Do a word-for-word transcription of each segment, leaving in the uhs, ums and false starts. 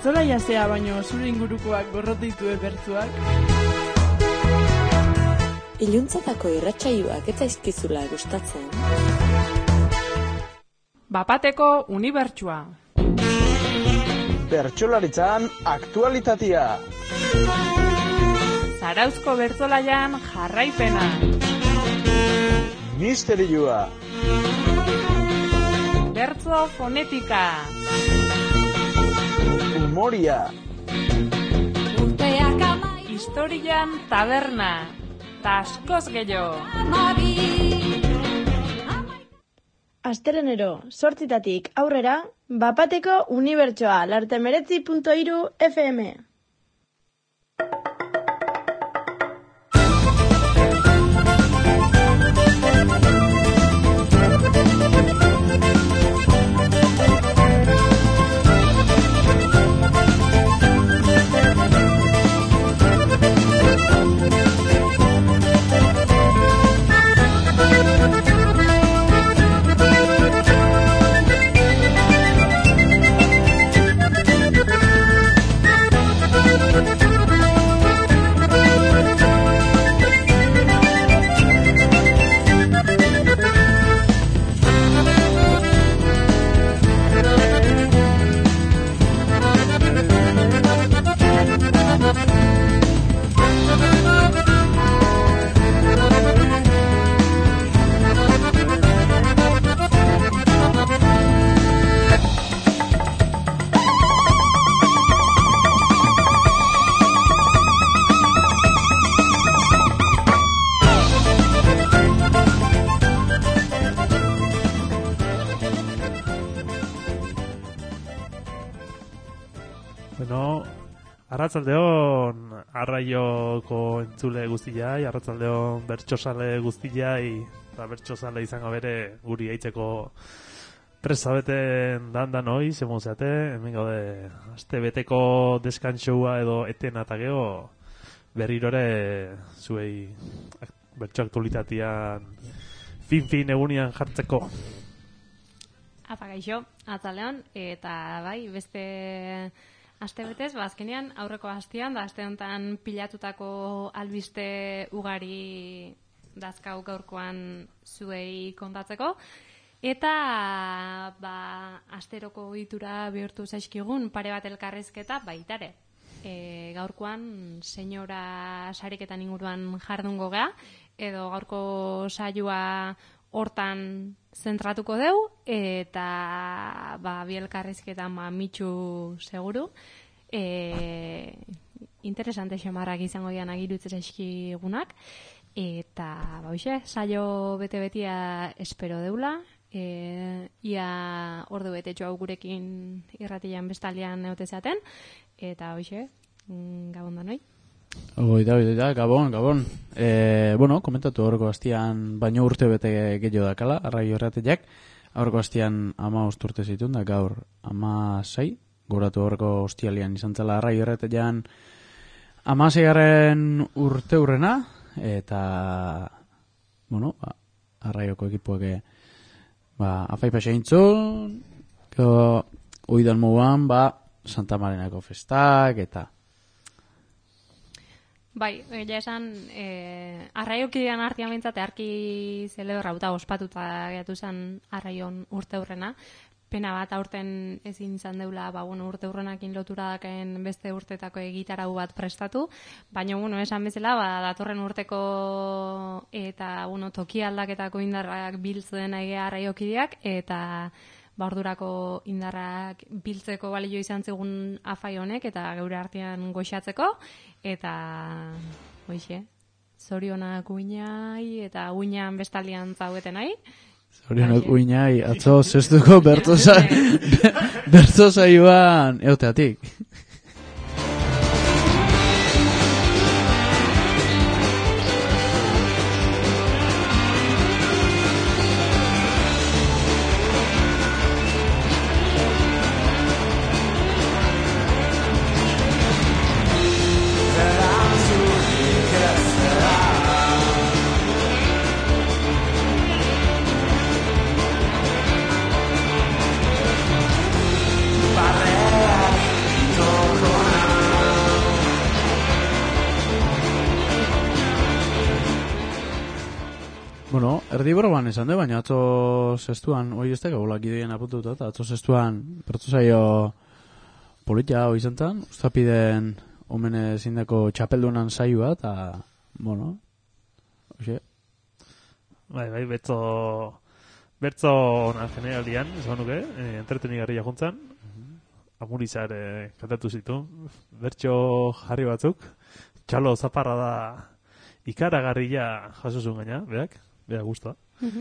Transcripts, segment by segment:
bertzola jasea baino zure ingurukoak gorrotu ditue bertzuak. Iluntzatako irratsaioak ez zaizkizula gustatzen. Bapateko unibertsua. Bertsolaritzan aktualitatea. Zarauzko bertzolaian jarraipena. Misterioa. Bertzo fonetika. Humoria. Historian taberna. Taskoz gehiago. Astelenero, zortzitatik aurrera, Bapateko unibertsoa, lartemeretzi puntu hiru F M. Arratzaldeon arraioko entzule guztiai, arratzaldeon bertsosale guztiai, eta bertsosale izango bere guri eitzeko presabeten dandan hoi, zemon zeate, hemen gaude aste beteko deskantxoa edo eten eta geho berrirore zuei bertso aktualitatean fin-fin egunian jartzeko. Apa gaixo, atzaleon, eta bai, beste aste betez, ba, azkenean aurreko astean, da aste honetan pilatutako albiste ugari dazkau gaurkoan zuei kontatzeko. Eta, ba, asteroko ohitura bihurtu zaizkigun pare bat elkarrizketa baitare. E, gaurkoan, senyora sariketan inguruan jardungo gea, edo gaurko saioa hortan zentratuko deu, eta ba, bi elkarrizketan ba, mitxu seguru. E, interesante xamarrak izango dian agirutzen egunak. Eta, ba, hoxe, saio bete-betia espero deula. E, ia ordu betetxo hau gurekin irratian bestaldean neotezaten. Eta, hoxe, gabon da noi. Oida, oida, gabon, gabon. E, bueno, komentatu horreko hastian baino urte bete gehiago dakala, arraio errateak. Horreko hastian ama urte zituen da, gaur ama sei. Goratu horreko hostialian izan zela arraio erratean ama seigarren urte hurrena. Eta, bueno, ba, arraioko ekipuak ba, afaipa seintzun, oidan moguan, ba, Santa Marinako festak, eta bai, ja esan, eh, arraiokidean artian bintzate arki zelebrauta ospatuta gehiatu zen arraion urte hurrena. Pena bat aurten ezin izan deula, ba, bueno, urte hurrenakin lotura dakaen beste urtetako egitarau bat prestatu. Baina, bueno, esan bezala, ba, datorren urteko eta, bueno, toki aldaketako indarrak biltzen egea arraiokideak, eta ba, ordurako indarrak biltzeko balio izan zegun afai honek, eta geure artean goxatzeko, eta, hoixe, zorionak uinai, eta uinan bestaldean zaueten nahi. Zorionak uinai, atzo zestuko bertzoza iban euteatik. Barreak ito erdi borroan esan de, baina atzo zestuan, hoi ez teka bolak ideien apuntuta, eta atzo zestuan pertsozaio politia hoi zentan, ustapiden omene zindako txapeldunan saioa, eta, bueno, hoxe. Bai, bai, betzo, bertzo onan generalian, esan nuke, eh, entretenigarria juntzan, amurizar eh, kantatu zitu, bertso jarri batzuk, txalo zaparra da ikaragarria jasozun gaina, beak, beak guztua.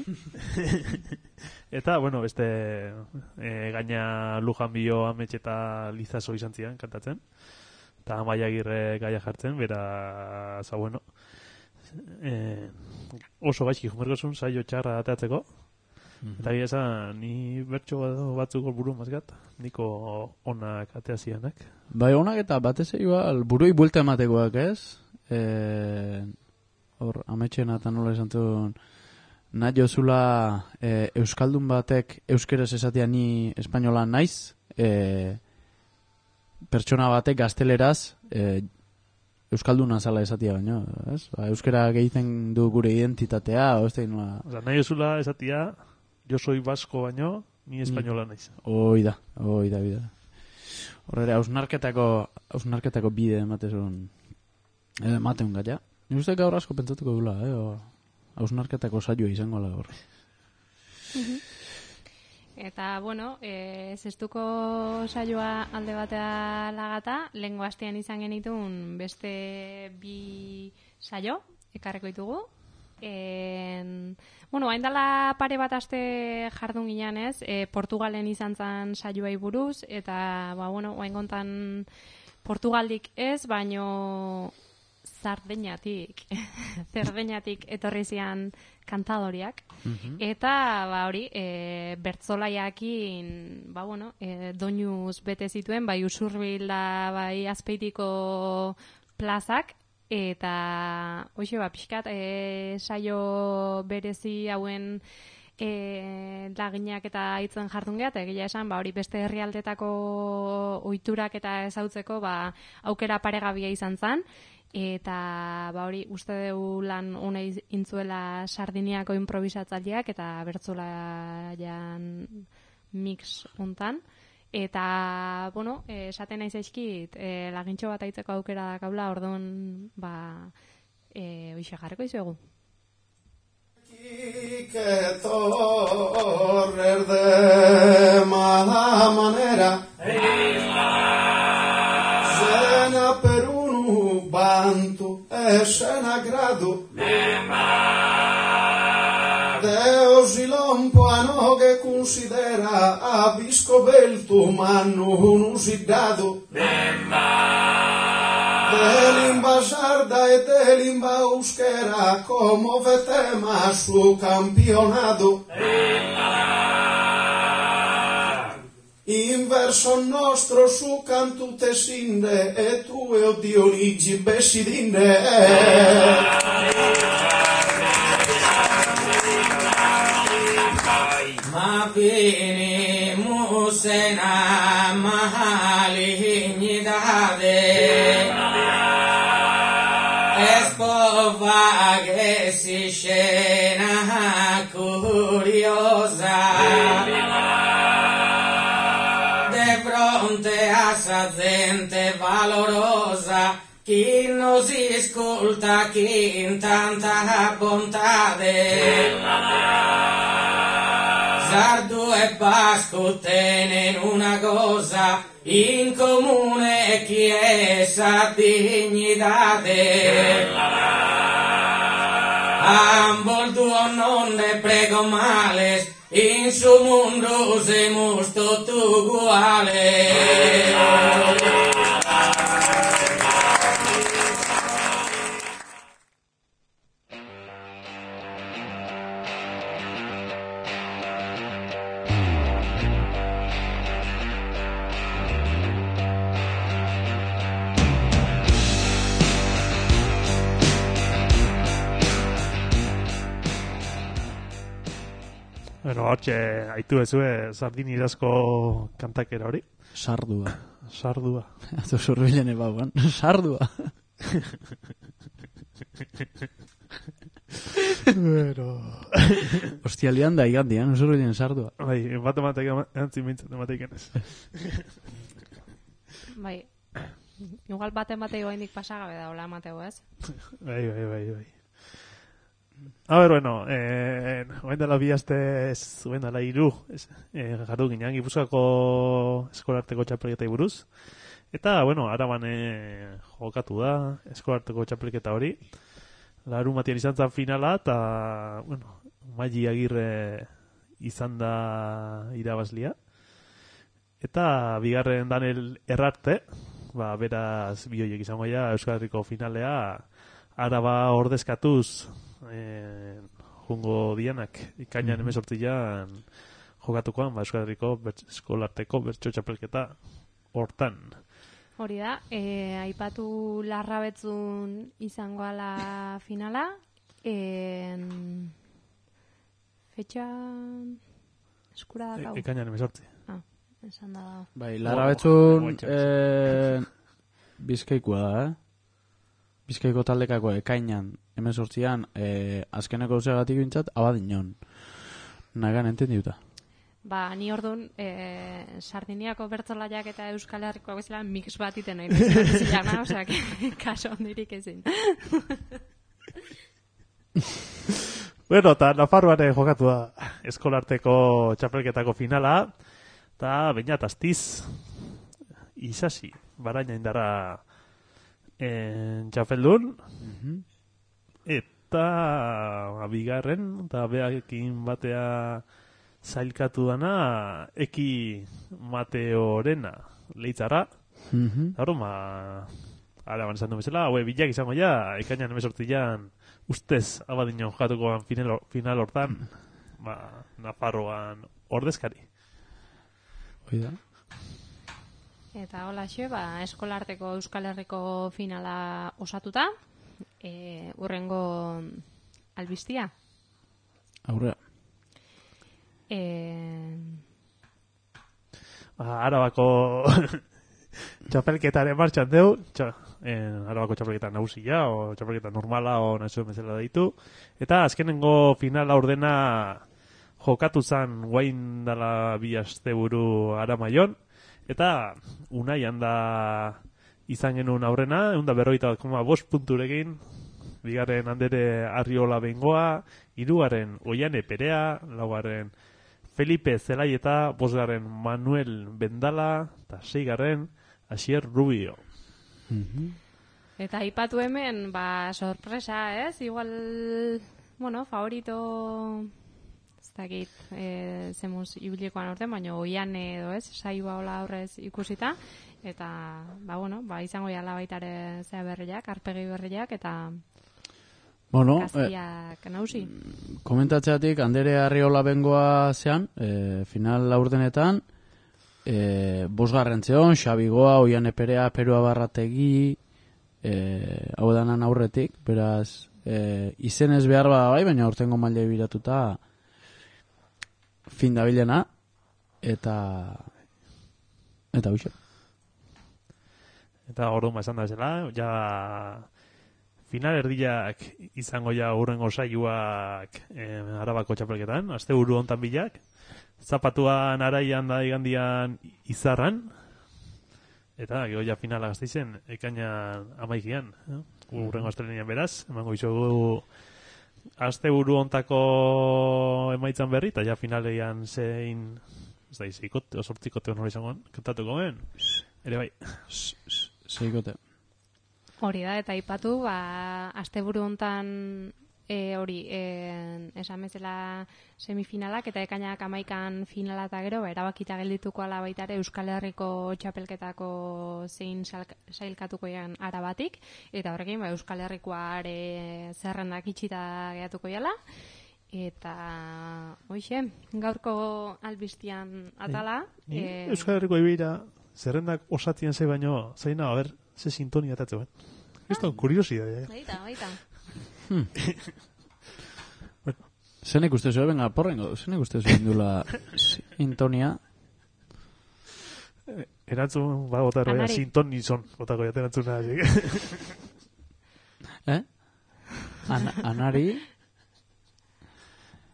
Eta, bueno, beste e, gaina Lujan Bio, Amets eta Lizaso izan zian kantatzen. Eta Amaia Agirre gaia jartzen, bera, za bueno, e, oso gaizki jumergozun saio txarra ateatzeko. Eta gira esan, ni bertso batzuk buru mazgat, niko onak ateazianak. Bai, onak eta batez igual, burui buelta ematekoak ez? E, hor, ametxena eta nola esan zuen, nahi jozula e, euskaldun batek euskeraz esatea ni espainola naiz, e, pertsona batek gazteleraz e, euskalduna zala esatia baino, ez? Ba, euskera gehiten du gure identitatea, o ez da inoa... Osa, nahi jozula esatia, jo soy basko baino, ni espainola naiz. Hoi da, hoi da, bida. Horrela, hausnarketako, hausnarketako bide ematezun, ematen gaia. Ni uste gaur asko pentsatuko dula, eh? O, hausnarketako saioa izango ala hor. Eta, bueno, e, zestuko saioa alde batea lagata, lehengo astean izan genitun beste bi saio, ekarreko ditugu. En, bueno, hain dala pare bat aste jardun ginean ez, e, Portugalen izan zan saioai buruz, eta, ba, bueno, hain gontan Portugaldik ez, baino Sardeñatik, Zerdeñatik etorri zian kantadoriak. Uh-huh. Eta, ba, hori, e, bertzolaiakin, ba, bueno, e, doinuz bete zituen, bai Usurbil da, bai Azpeitiko plazak, eta, hoxe, ba, pixkat, e, saio berezi hauen e, laginak eta hitzen jardun geha, eta egia esan, ba, hori beste herrialdetako ohiturak eta ezautzeko, ba, aukera paregabia izan zan, eta ba hori uste dugu lan ona intzuela Sardiniako improvisatzaileak eta bertsolaian mix hontan, eta bueno, esaten naiz eskit e, lagintxo bat aitzeko aukera dakaula, orduan ba eh hoixe jarriko dizuegu. Que torrer de mala manera Zena per un banto e scenagrado Deus ilompoano che considera a biscovelto manno unusidado Delimba sarda e delimba euskera como vetema su campionato Inverso nostro su cantute sinde e tu e o Dionigi besidinde Ma bene musena mahali nidade Espova che si scena curiosa fronte a essa gente valorosa chi non si ascolta chi in tanta bontade Sardo e Pasco tenen una cosa in comune chi è esa dignidade ambos due non ne prego males in su mundo siamo tutti uguali. Bueno, hortxe, haitu ezue sardinirazko kantakera hori. Sardua. Sardua. Ato zurbilen ebauan. Sardua. Pero... Ostialian da igandian, usurru dien sardua. Bai, matematika entzin mintzat emateik ez. Bai, igual bate mateo haindik pasagabe da, hola mateo, ez? Bai, bai, bai, bai. A ver, bueno, eh, oen dela bi aste ez, oen dela iru, eh, jardu ginean, Gipuzkoako eskolarteko txapelketai buruz. Eta, bueno, Araban eh, jokatu da, eskolarteko txapelketa hori. Larun batian izan zen finala, eta, bueno, Maili Agirre izan da irabazlia. Eta, bigarren Daniel Errarte, ba, beraz, bioiek izango ja, Euskal Herriko finalea, Araba ordezkatuz, eh, jungo dianak, ikainan mm-hmm. emezortzian jokatukoan, ba, Euskal Herriko eskolarteko bertso txapelketa hortan. Hori da, e, aipatu Larrabetzun izango ala finala, en... fetxa eskura dakau. E, ikainan emezortzi. Ah, esan da. Bai, Larrabetzun oh, eh, Bizkaikoa da, eh? Bizkaiko taldekako ekainan emezortzian eh, azkeneko usegatik bintzat abadinon. Nagan entendiuta. Ba, ni orduan, e, Sardiniako bertzolaiak eta Euskal Herrikoak bezala mix bat iten nahi bezala, osea, kaso ondirik ezin. Bueno, eta Nafarroan jokatu da eskolarteko txapelketako finala, eta bainat astiz, Isasi, baraina indarra en, txapeldun, mm-hmm. eta bigarren, eta behakin batea zailkatu dana Eki Mateorena leitzara. Mm-hmm. Haro, ma Araban esan du bezala, haue bilak izango ja, ekainan emezortzian ustez abadinon jatukoan final, final hortan, ba, Nafarroan ordezkari. Oida. Eta hola xe, ba, eskolarteko Euskal Herriko finala osatuta, e, urrengo albistia. Aurrea. Eh... Arabako txapelketaren martxan deu, txa, en, Arabako txapelketa nagusia, o txapelketa normala, o nazio bezala daitu. Eta azkenengo finala ordena jokatu zan guain dala bi asteburu Aramaion, eta unai handa izan genuen aurrena, egun da berroita koma bost punturekin, bigarren Andere Arriola Bengoa, hirugarren Oiane Perea, laugarren Felipe Zelaieta, bosgarren Manuel Bendala, eta seigarren Asier Rubio. Mm-hmm. Eta aipatu hemen, ba, sorpresa, ez? Igual, bueno, favorito, ez dakit, e, zemuz ibilikoan orten, baina oian edo, ez? Saioa hola aurrez ikusita, eta, ba, bueno, ba, izango jala baitare zea berriak, arpegi berriak, eta... Bueno, Kastiak, eh, nausi. Komentatzeatik, Andere Arriola Bengoa zean, eh, final laurdenetan, eh, bosgarren zeon, Xabigoa, Oiane Perea, Perua Barrategi, eh, hau danan aurretik, beraz, eh, izenez behar bada bai, baina urtengo maile biratuta fin dabilena, eta eta huixo. Eta orduan esan da zela, ja... Final erdiak izango ja urrengo saioak eh, Arabako txapelketan, aste buru hontan bilak. Zapatuan Araian da igandian Izarran. Eta gero ja finala Gasteizen ekainan amaikian. Eh? Urrengo astelenian beraz, emango izugu aste buru hontako emaitzan berri, eta ja finalean zein, ez da, zeikote, osortzikote honora izangoan, kantatuko ben. Ere bai. Zeikote. Hori da, eta ipatu, ba, asteburu hontan e, hori, e, esan bezala semifinalak, eta ekainak amaikan finala eta gero, ba, erabakita geldituko ala baitare Euskal Herriko txapelketako zein sailkatuko egan Arabatik, eta horrekin, ba, Euskal Herrikoare zerrendak itxita gehatuko jala, eta, hoxe, gaurko albistian atala. E, e, Euskal Herriko ibira zerrendak osatzen zei baino, zaina, a ber, ze sintonia atatze ben. Esto es curiosidad. Baita, baita. Hmm. Bueno, zenek uste zuen, venga, porrengo, zenek uste zuen dula sintonia. Erantzun, ba, botar, oia, sintonizon, botako jaten erantzun nahi. Eh? An anari?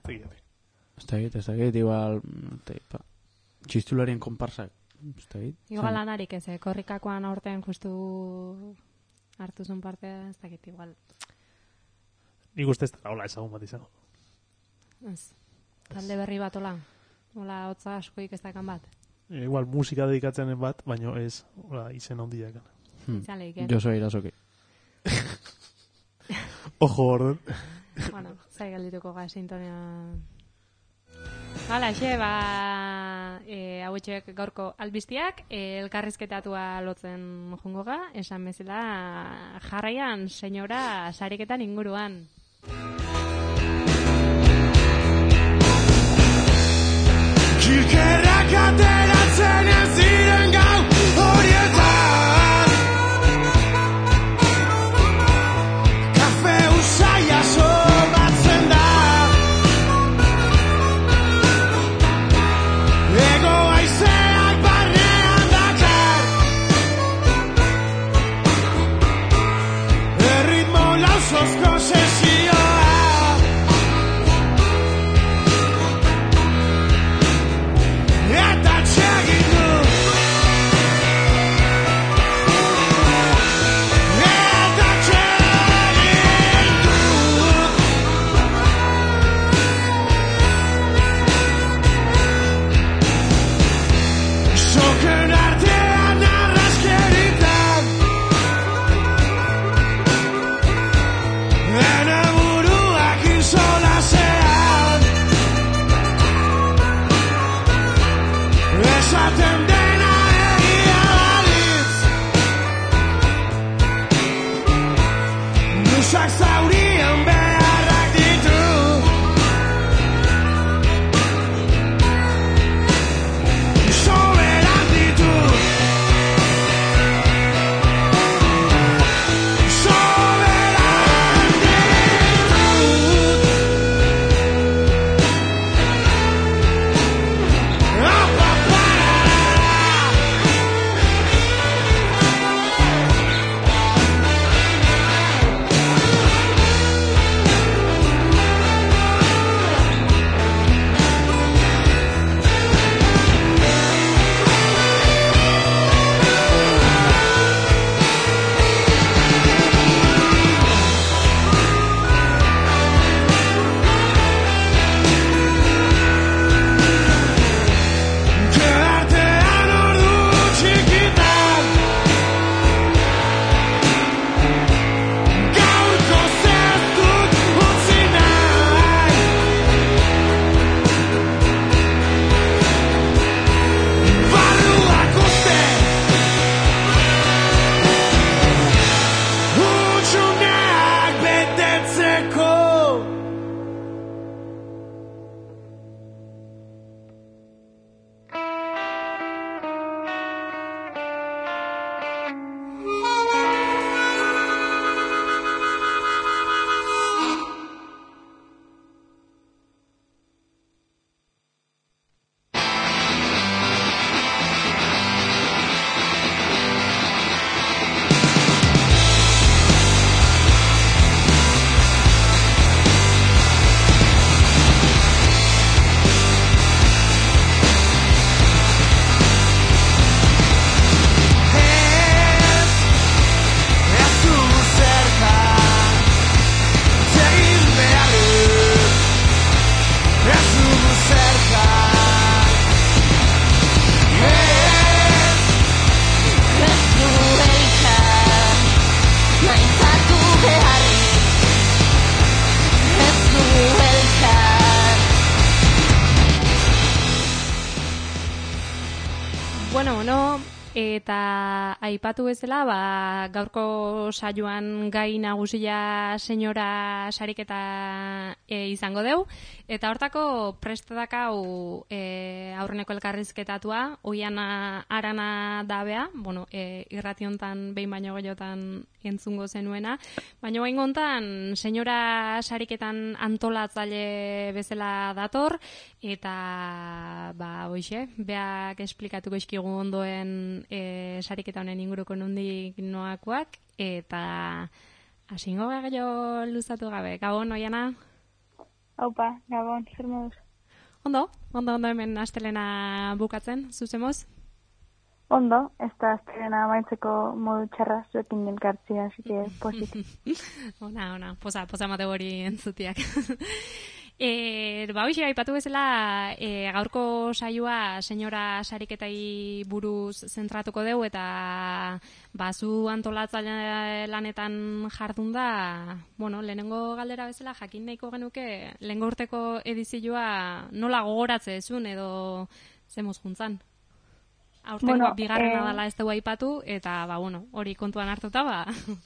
tegiate. Ez da egit, ez da egit, igual, txistularien konparsak, ez da egit. Igual lanarik ez, eh? Korrikakoan aurten justu hartu zuen partea, ez da egit, igual. Nik uste ez da, hola, ezagun bat izango. Ez, talde berri bat, hola, hola, hotza askoik ez dakan bat. E, igual musika dedikatzen bat, baino ez, hola, izen handiak. Hmm. Zaleik, eh? Jo soy irasoki. Ojo, orden. Bueno, zai galdituko ga sintonia. Hala, xe, ba, e, hauetxek gaurko albiztiak, e, elkarrizketatua lotzen jungo ga, esan bezala jarraian, senyora, sariketan inguruan. Kilkerrak ateratzen ez ziren gau horietan kafe usaia somatzen da ego aizeak barnean dakar erritmo lauzozko sesioa eta txegin du eta txegin du soken artean arraskeritan ene buruak insolasean esaten dena egia balitz Nusak zaurien beharrak ditu Soberan ditu Soberan ditu Apa Artean ordu txikitan gaurko zertut utzi nahi barruak uste hutsuneak betetzeko Ez du zerka Zegin beharrik Ez du zerka Ez du elkar Maitatu beharrik Ez du elkar Bueno, no, eta aipatu bezala, ba, gaurko saioan gai nagusia senyora sariketa e, izango deu, eta hortako prestadakau e, aurreneko elkarrizketatua, oiana arana dabea, bueno, e, irrationtan behin baino gehiagotan entzungo zenuena, baina bain gontan senyora sariketan antolatzaile bezala dator, eta ba, hoxe, beak esplikatuko eskigu ondoen e, sariketa honen inguruko nondik noakoak, eta hasingo gehiago luzatu gabe. Gabon, oiana? Aupa, Gabon, zer moduz? Ondo, ondo, ondo hemen astelena bukatzen, zuzemoz? Ondo, ez da astelena amaitzeko modu txarra zuekin elkartzia, así que positif. Ona, ona, posa, posa mate hori entzutiak. E, ba, hoxe, aipatu bezala, e, gaurko saioa senyora sariketai buruz zentratuko dugu eta bazu antolatzaile lanetan jardun da, bueno, lehenengo galdera bezala jakin nahiko genuke, lehengo urteko edizioa nola gogoratze ezun edo zemuz juntzan? Aurtengo bueno, bigarrena eh... dala ez dugu aipatu eta, ba, bueno, hori kontuan hartuta, ba.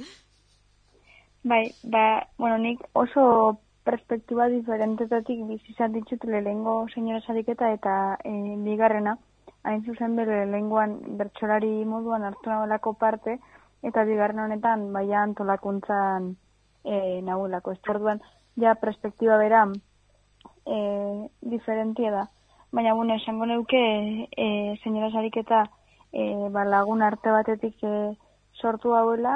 Bai, ba, bueno, nik oso perspektiba diferentetatik bizizan ditut lehengo senyora sariketa eta e, bigarrena, hain zuzen bere lehengoan bertsolari moduan hartu nagoelako parte, eta bigarren honetan baia antolakuntzan e, nagoelako. Ez orduan, ja perspektiba bera e, diferentia da. Baina, bueno, esango neuke e, senyora sariketa e, ba, lagun arte batetik e, sortu hauela,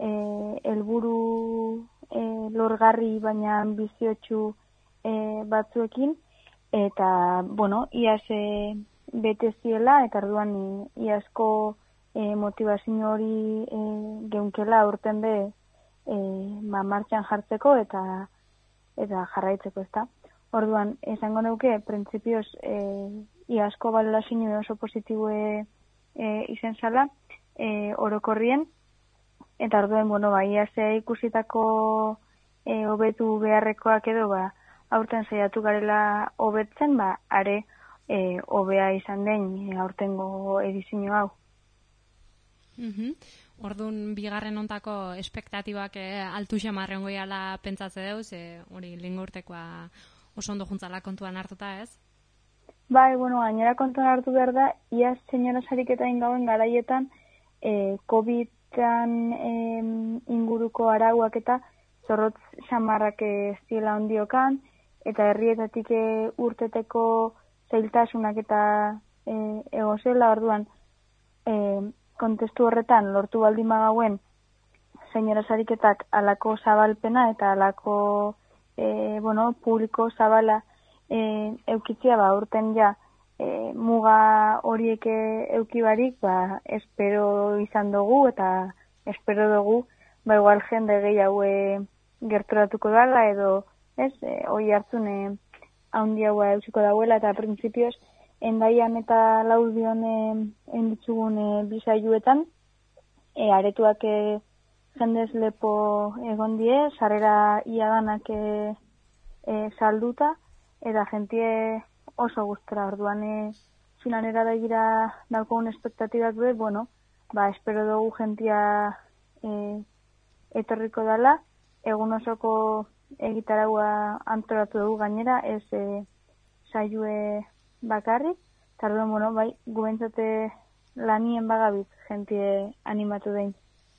helburu e, e, lorgarri baina ambiziotsu e, batzuekin eta bueno, iaz e, bete ziela eta orduan iazko e, motivazio hori e, geunkela urten be e, ma martxan jartzeko eta eta jarraitzeko, ezta. Orduan, esango neuke printzipioz e, iazko balorazio oso positiboe e, izen zala e, orokorrien. Eta orduen, bueno, ba, iazea ikusitako e, hobetu beharrekoak edo, ba, aurten saiatu garela hobetzen, ba, are e, hobea izan den e, aurtengo edizio hau. Mm-hmm. Orduan, bigarren ontako espektatibak e, altu xamarren goiala pentsatze deuz, e, hori lingo urtekoa oso ondo juntzala kontuan hartuta, ez? Bai, bueno, gainera kontuan hartu behar da, iaz senyora sariketa ingauen garaietan e, COVID Eh, inguruko arauak eta zorrotz xamarrak ez diela ondiokan, eta herrietatik eh, urteteko zailtasunak eta eh, egozela, orduan eh, kontestu horretan lortu baldin bagauen senyora sariketak alako zabalpena eta alako eh, bueno, publiko zabala eh, eukitzia, ba, urten ja E, muga horiek eukibarik, ba, espero izan dugu eta espero dugu, ba, igual jende gehiago e, gerturatuko dala edo, ez, e, hoi hartzune haundiagoa eusiko dauela eta printzipioz, endaian eta laudion e, enditzugun e, bizaiuetan, e, aretuak e, jendez lepo egon die, sarrera iadanak e, e, salduta, eta jentie oso gustora, orduan e, finalera begira daukogun espektatibak be, bueno, ba, espero dugu jentia e, etorriko dala, egun osoko egitaragua antolatu dugu gainera, ez e, saioe bakarrik, eta orduan, bueno, bai, gubentzate lanien bagabit jentie animatu dein.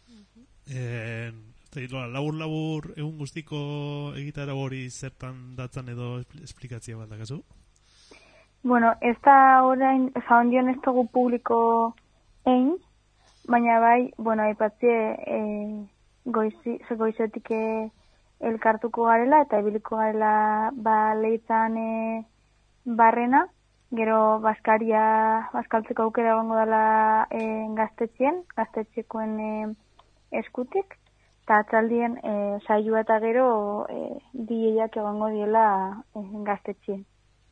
Eh, labur-labur egun guztiko egitarago hori zertan datzan edo esplikatzia bat dakazu? Bueno, ez da orain, zaondion ez dugu publiko egin, baina bai, bueno, aipatzie e, goizi, goizetik e, elkartuko garela, eta ebiliko garela ba, lehitzan e, barrena, gero Baskaria, Baskaltzeko aukera egongo dela e, gaztetxien, gaztetxekoen e, eskutik, eta atzaldien e, saioa eta gero e, dieiak egongo diela e, gaztetxien.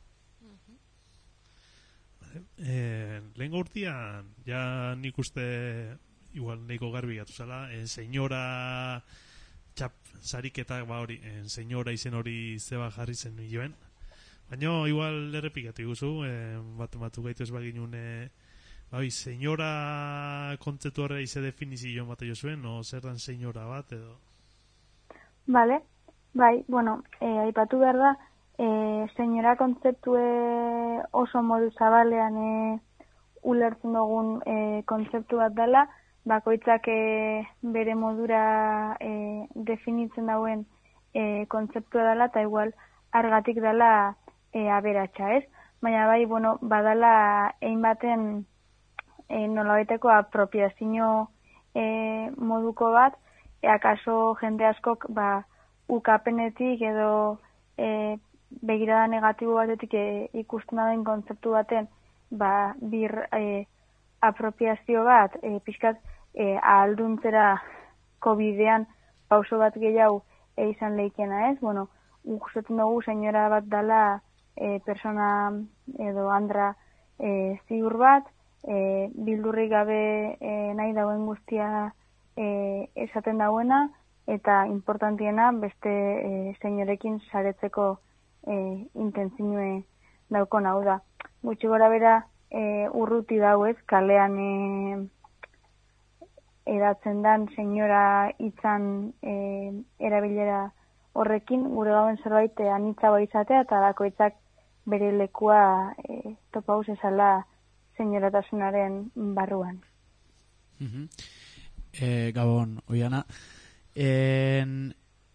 Eh, lehen urtean, ja nik uste igual neiko garbi gatu zala, en senyora txap sariketak ba hori, en senyora izen hori zeba jarri zen joen, baina igual errepikatu guzu, eh, bat batu gaitu ez baginun eh, ba hori, senyora kontzeptu horre ize definizio bat jo zuen, o zer dan senyora bat edo? Vale, bai, bueno, eh, aipatu behar da, E, senyora kontzeptue oso modu zabalean e, ulertzen dugun e, kontzeptu bat dela, bakoitzak e, bere modura e, definitzen dauen e, kontzeptua dela, eta igual argatik dela e, aberatsa, ez? Baina bai, bueno, badala egin baten e, nolabaiteko apropiazio e, moduko bat, e, akaso jende askok ba, ukapenetik edo e, begirada negatibo batetik e, ikusten den kontzeptu baten, ba, bir e, apropiazio bat, e, pixkat e, ahalduntzera kobidean pauso bat gehiago e, izan leikena, ez? Bueno, gustatzen dugu senyora bat dala e, persona edo andra e, ziur bat, e, bildurrik gabe e, nahi dauen guztia e, esaten dauena, eta importantiena beste e, senyorekin saretzeko e, intentzinue daukon hau da. Gutxi gora bera e, urruti dauez, kalean e, edatzen dan senyora hitzan e, erabilera horrekin, gure gauen zerbait e, anitza izatea eta dakoitzak bere lekua e, topauz esala senyoratasunaren barruan. Uh-huh. E, Gabon, Oiana, En,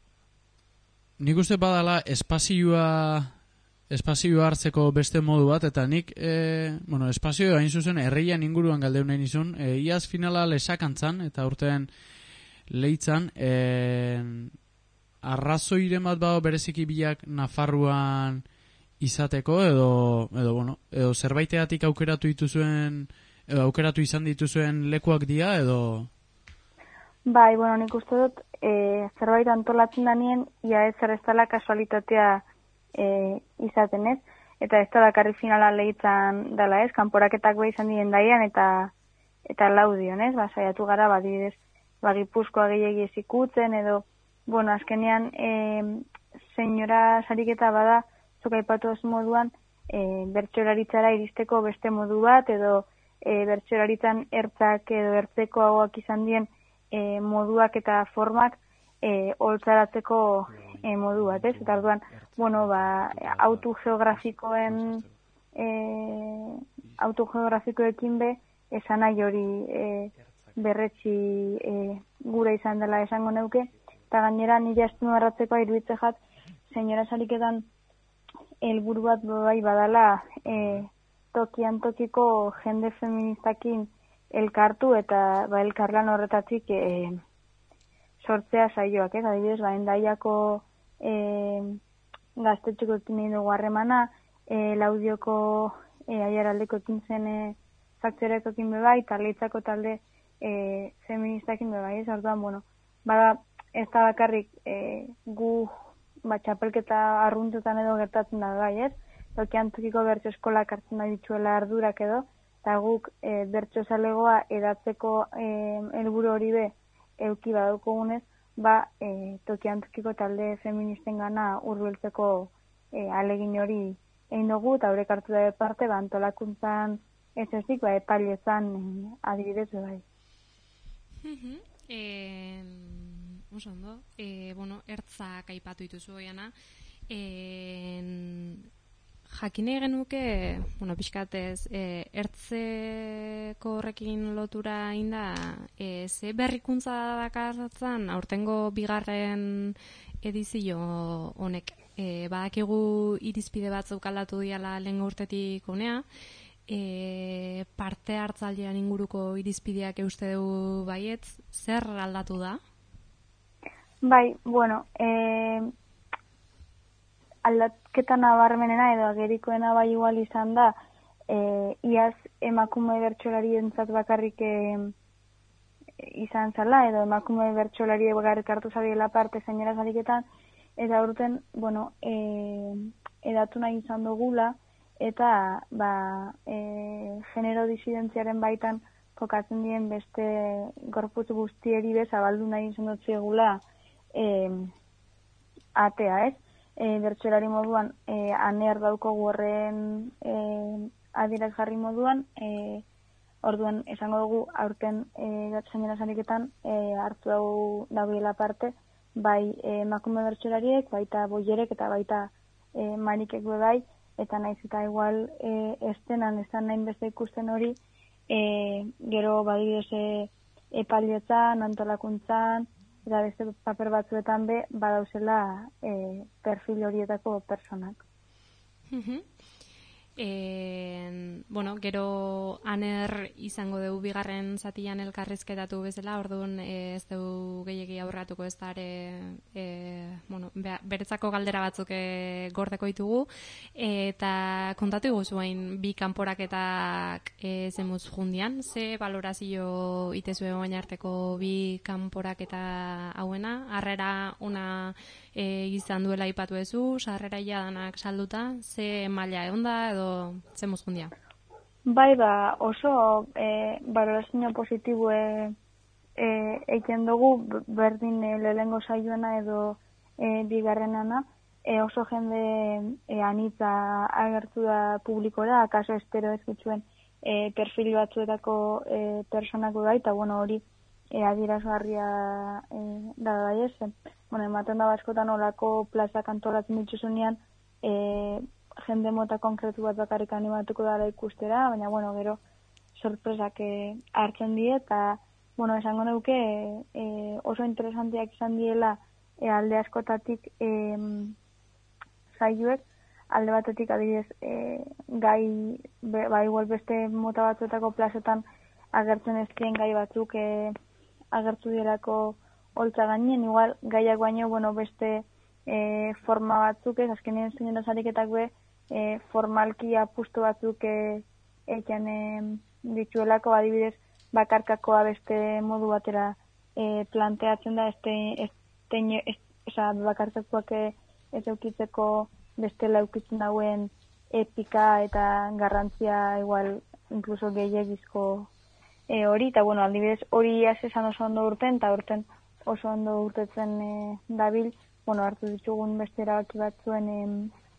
nik uste badala espazioa espazioa hartzeko beste modu bat, eta nik e, bueno, espazioa hain zuzen herrian inguruan galdeunen izun, e, iaz finala lesakantzan eta urtean leitzan e, arrazoiren bat bado bereziki biak Nafarroan izateko edo, edo, bueno, edo zerbaiteatik aukeratu dituzuen edo aukeratu izan dituzuen lekuak dira edo... Bai, bueno, nik uste dut e, zerbait antolatzen danien, ia ez zer ez dela kasualitatea e, izaten ez, eta ez da dakarri finala lehitzan dela ez, kanporaketak beha izan diren daian, eta eta laudion ez, ba, saiatu gara, badidez, ba, Gipuzkoa gehiagi ez ikutzen, edo, bueno, azkenean, e, senyora sariketa bada, zuk aipatu ez moduan, e, bertsolaritzara iristeko beste modu bat, edo e, bertsolaritzan ertzak edo ertzeko hauak izan dien, E, moduak eta formak e, holtzaratzeko e, modu bat, ez? Eta orduan, bueno, ba, autogeografikoen e, autogeografikoekin be, esan nahi hori e, berretxi e, gure izan dela esango neuke, eta gainera nire astu narratzeko iruditze jat, senyora sariketan helburu bat bai badala e, tokian tokiko jende feministakin elkartu eta ba, elkarlan horretatik e, sortzea saioak, ez? Adibidez, ba, endaiako e, gaztetxeko ekin dugu harremana, e, laudioko e, aiaraldeko ekin zen e, faktoreko ekin bebai, taleitzako talde e, feministakin bebai, ez? Orduan, bueno, bada ez da bakarrik e, gu ba, txapelketa arruntutan edo gertatzen da bai, ez? Tokian tokiko bertso eskolak hartzen da dituela ardurak edo, eta guk e, bertso zalegoa edatzeko helburu hori be euki badaukogunez, ba e, tokian tokiko talde feministen gana hurbiltzeko e, alegin hori egin dugu, eta horrek hartu da parte, ba, antolakuntzan ez ezik, ba, epailetzan e, adibidez bai. Uh-huh. Eh, oso ondo, eh, bueno, ertzak aipatu dituzu Oiana, eh, jakine genuke, bueno, pixkatez, e, ertzeko horrekin lotura inda, e, ze berrikuntza dakartzen aurtengo bigarren edizio honek. E, badakigu irizpide batzuk aldatu diala lehen urtetik honea, e, parte hartzailean inguruko irizpideak euste dugu baietz, zer aldatu da? Bai, bueno, e... aldaketa nabarmenena edo agerikoena bai igual izan da, e, iaz emakume bertsolari entzat bakarrik e, izan zala, edo emakume bertsolari bakarrik hartu zabiela parte senyora sariketan, eta urten, bueno, e, edatu nahi izan dugula, eta ba, e, genero disidentziaren baitan kokatzen dien beste gorputz guztieri bez abaldu nahi izan dut zegula e, atea, ez? E, bertsolari moduan e, aner dauko horren e, adieraz jarri moduan, e, orduan esango dugu aurten e, senyora sariketan e, hartu dugu dagoela parte, bai e, emakume bertsolariek, baita boierek eta baita e, marikek bai, eta naiz eta igual e, estenan estan nahin beste ikusten hori, e, gero badibidez e, epailetzan, antolakuntzan, eta beste paper batzuetan be, badauzela e, perfil horietako personak. Uh-huh. E, bueno, gero aner izango dugu bigarren zatian elkarrizketatu bezala, orduan e, ez dugu gehiegi aurratuko ez da ere, e, bueno, beretzako galdera batzuk e, gordeko ditugu, eta kontatu iguzuen bi kanporaketak e, zemuz jundian, ze valorazio itezue baina arteko bi kanporaketa hauena, harrera una e, izan duela ipatu ezu, sarrera danak salduta, ze maila egon da edo zemuz jundia? Bai, ba, oso e, valorazio positibue e, eiken dugu, berdin e, lehengo saioena edo e, bigarrenana, e, oso jende e, anitza agertu da publikora, akaso espero ez gutxuen e, perfil batzuetako e, personako da, eta bueno, hori e, adierazgarria e, da bai ez. Bueno, ematen da askotan olako plazak antolatzen dituzunean, e, jende mota konkretu bat bakarrik animatuko dara ikustera, baina, bueno, gero sorpresak eh, hartzen die, eta, bueno, esango neuke eh, oso interesanteak izan diela eh, alde askotatik eh, saioek, alde batetik adibidez eh, gai, be, ba, igual beste mota batzuetako plazetan agertzen ezkien gai batzuk eh, agertu dirako holtza gainen, igual gaiak baino, bueno, beste eh, forma batzuk ez, azkenien zinera zariketak be, E, formalki apustu batzuk e, eken e, dituelako, adibidez bakarkakoa beste modu batera e, planteatzen da, este, este, este, esa, bakarkakoak e, ez eukitzeko beste laukitzen dauen epika eta garrantzia igual incluso gehiagizko e, hori, eta bueno, adibidez hori esan oso ondo urten, eta urten oso ondo urtetzen e, dabil, bueno, hartu ditugun beste erabaki batzuen e,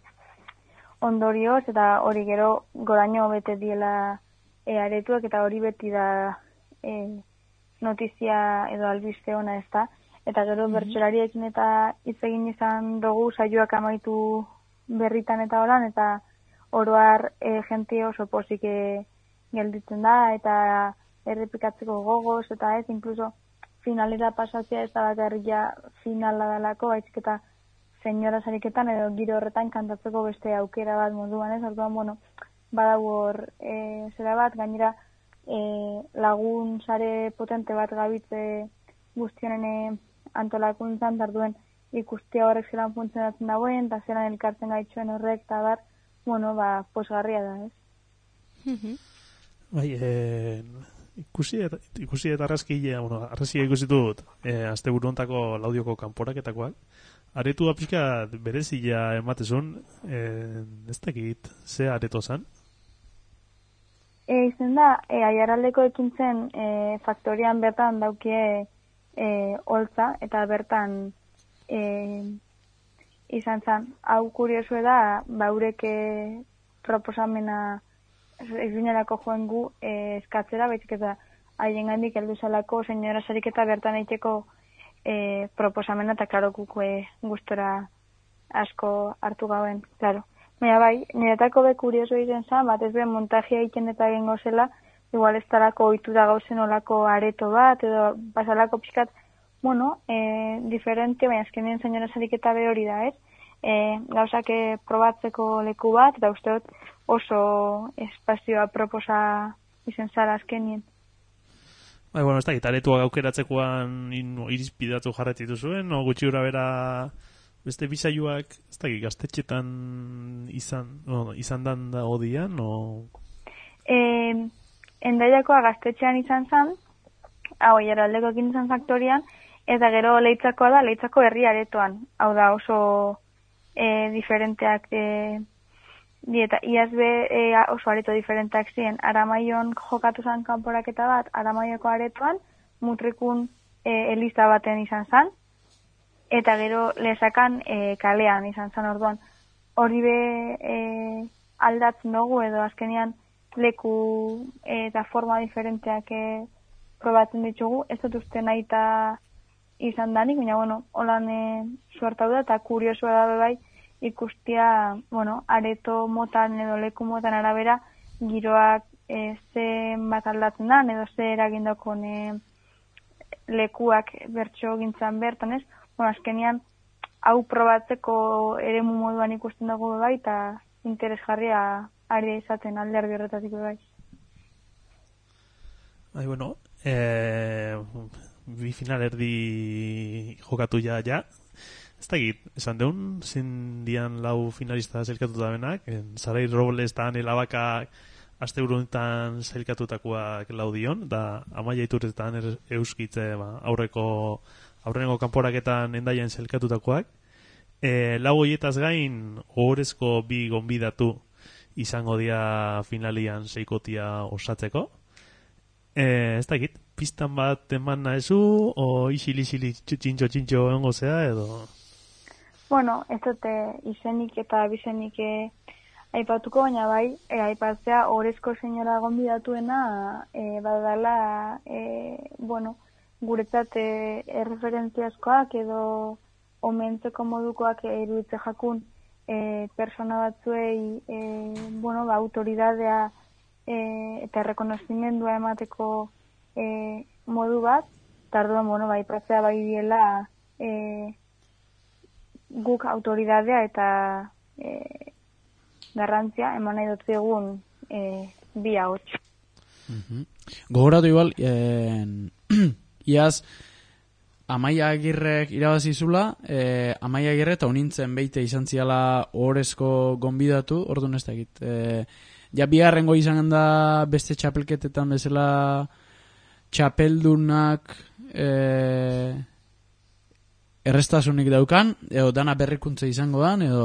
ondorioz, eta hori gero goraino bete diela e, aretuak, eta hori beti da e, notizia edo albiste ona ez da. Eta gero mm-hmm. bertsolariekin eta hitz egin izan dugu saioak amaitu berritan eta horan, eta oroar e, jente oso pozik e, gelditzen da, eta errepikatzeko gogoz, eta ez, inkluso finalera pasatzea ez da bakarria finala dalako, baizik eta senyora sariketan edo giro horretan kantatzeko beste aukera bat moduan ez, orduan, bueno, badago hor e, zera bat, gainera e, lagun sare potente bat gabitze guztionen antolakuntzan, tarduen ikustia horrek zelan funtzionatzen dagoen, eta zelan elkartzen gaitxoen horrek, eta bar, bueno, ba, posgarria da, ez? Bai, e, ikusi eta, ikusi eta arrazkilea, bueno, arrazkia ikusi dut, e, azte buruntako laudioko kanporaketakoak, aretua pixka berezia ematezun, eh, ez dakit, ze areto zan? E, izen da, e, aiaraldeko ekintzen e, faktorian bertan daukie e, holtza, eta bertan e, izan zan. Hau kuriosu da, baureke proposamena ezinerako joen gu e, eskatzera, baizik eta haien gandik heldu zalako senyora sariketa bertan eiteko E, proposamena, eta klaro kukue gustora asko hartu gauen, klaro. Baina bai, niretako be kurioso izen zan, bat ez be montajia egiten eta gengo zela, igual ez talako oitu da gauzen olako areto bat, edo pasalako pixkat, bueno, e, diferente, baina azkenien senyora sariketa be hori da, ez? E, gauzak probatzeko leku bat, eta uste dut oso espazioa proposa izen zara azkenien. Bai, bueno, ez da, gitaretua gaukeratzekoan irizpidatu jarretitu zuen, no, gutxi gura bera beste bisaioak, ez da, gaztetxetan izan, no, izan dan da odian, no? E, endaiakoa gaztetxean izan zan, hau, jaraldeko ekin izan faktorian, eta gero leitzakoa da, leitzako herri aretoan, hau da oso e, diferenteak e, dieta, iaz be e, oso areto diferenteak ziren, Aramaion jokatu zan kanporaketa bat, Aramaioko aretoan, mutrikun e, eliza baten izan zan, eta gero lesakan e, kalean izan zan orduan. Hori be e, aldatzen dugu, edo azkenean leku e, eta forma diferenteak e, probatzen ditugu, ez dut uste nahi eta izan danik, baina, bueno, holan e, suertau da, eta kuriosua da bai, ikustia, bueno, areto motan edo leku motan arabera giroak e, ze bat aldatzen da, edo ze eragindokon e, lekuak bertso gintzan bertan, ez? Bueno, azkenian hau probatzeko eremu moduan ikusten dugu bai, eta interesgarria ari izaten alderdi horretatik bai. Bai, bueno, eh, bi final erdi jokatu ja, ja. Ez da egit, esan deun, zin dian lau finalista zailkatuta benak, Sarai Robles eta Ane Labaka aste burunetan zailkatutakoak laudion, da Amaia Iturretan er, euskitze ba, aurreko aurreneko kanporaketan endaian zailkatutakoak. E, lau hoietaz gain, ohorezko bi gonbidatu izango dia finalian seikotia osatzeko. E, ez da egit, pistan bat eman nahezu, o isili-isili txintxo-txintxo engo zea, edo... Bueno, ez dute izenik eta bizenik eh, aipatuko, baina bai, eh, aipatzea ohorezko senyora gonbidatuena eh, badala, eh, bueno, guretzat eh, erreferentziazkoak edo omentzeko modukoak iruditze jakun eh, persona batzuei eh, bueno, ba, autoridadea eh, eta rekonozimendua emateko eh, modu bat, tarduan, bueno, bai, aipatzea bai diela eh, guk autoridadea eta e, garrantzia eman nahi dut egun e, bi ahots. Uh-huh. Gogoratu igual, eh, iaz Amaia Agirrek irabazizula, eh, Amaia Agirre eta unintzen beite izan ziala ohorezko gonbidatu, orduan ez da egit. Eh, ja bigarrengo izan da beste txapelketetan bezala txapeldunak eh, errestasunik daukan, edo dana berrikuntza izango dan, edo...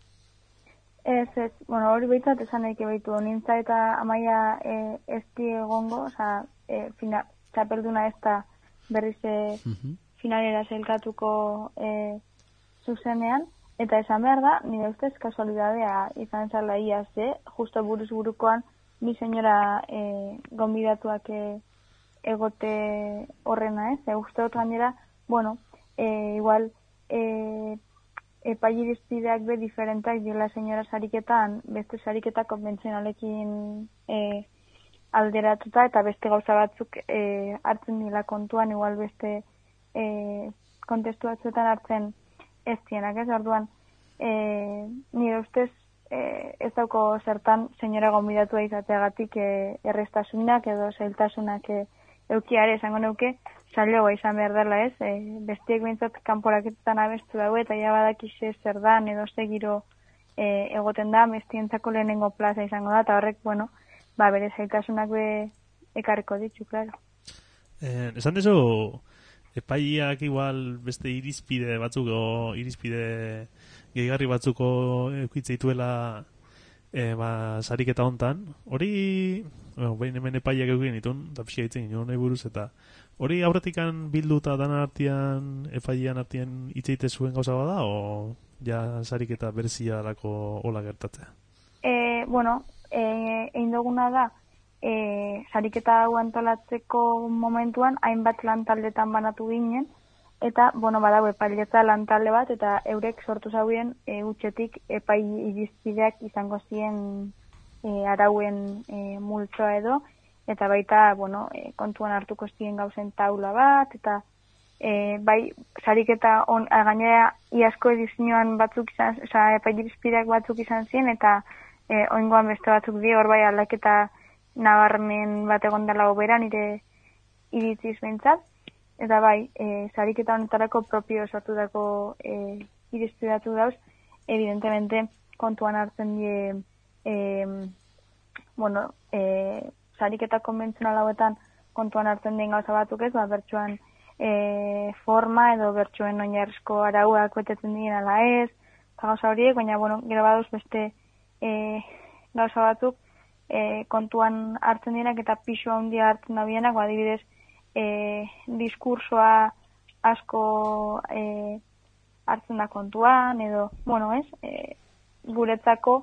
Ez, ez, bueno, hori behitzat esan nahi baitu, nintza eta Amaia e, ez di egongo, oza, e, fina, txapelduna ez da berriz e, uh-huh. finalera zelkatuko e, zuzenean, eta esan behar da, nire ustez kasualidadea izan zala iaz, e, justo buruz burukoan, bi senyora e, gonbidatuak e, egote horrena ez, e, uste dut gainera, bueno, E, igual e, epairizpideak be diferentak dira senyora sariketan beste sariketa konbentzionalekin e, alderatuta eta beste gauza batzuk e, hartzen dira kontuan igual beste e, kontestu batzuetan hartzen ez dienak ez orduan e, nire ustez e, ez dauko zertan senyora gonbidatua izateagatik e, errestasunak edo zailtasunak e, eukiare esango neuke zailoa izan behar dela ez, e, bestiek bintzat kanporaketetan abestu dago eta ja badakize zer dan edo ze giro e, egoten da, mestientzako lehenengo plaza izango da, eta horrek, bueno, ba, bere zailtasunak be ekarriko ditzu, klaro. Eh, esan dezu, epaiak igual beste irizpide batzuk o irizpide gehigarri batzuko eukitzituela e, ba, sariketa hontan, hori, bueno, behin hemen epaiak eukin ditun, da pixia ditzen gino nahi buruz, eta hori aurretikan bilduta dana artean, epaian artean itzeite zuen gauza bada, o ja sariketa berzia lako hola gertatzea? E, bueno, e, egin duguna da, e, sariketa hau antolatzeko momentuan, hainbat lantaldetan banatu ginen, eta, bueno, badago epailetza lantalde bat, eta eurek sortu zauen e, utxetik epai irizpideak izango ziren e, arauen e, multzoa edo, eta baita, bueno, e, kontuan hartuko ziren gauzen taula bat, eta e, bai, sariketa on, gainera iazko edizioan batzuk izan, oza, epairizpideak batzuk izan ziren, eta e, oingoan beste batzuk di, hor bai aldaketa nabarmen bat egon dela obera nire iritziz behintzat, eta bai, e, sariketa honetarako propio sortutako e, irizpidatu dauz, evidentemente kontuan hartzen die, e, bueno, e, sariketa konbentzional hauetan kontuan hartzen den gauza batzuk ez, ba, bertsuan e, forma edo bertsuen oinarrizko arauak betetzen diren ala ez, eta gauza horiek, baina, bueno, gero baduz beste e, gauza batzuk e, kontuan hartzen direnak eta pisu handia hartzen da bienak, ba, adibidez, e, diskursoa asko e, hartzen da kontuan, edo, bueno, ez, e, guretzako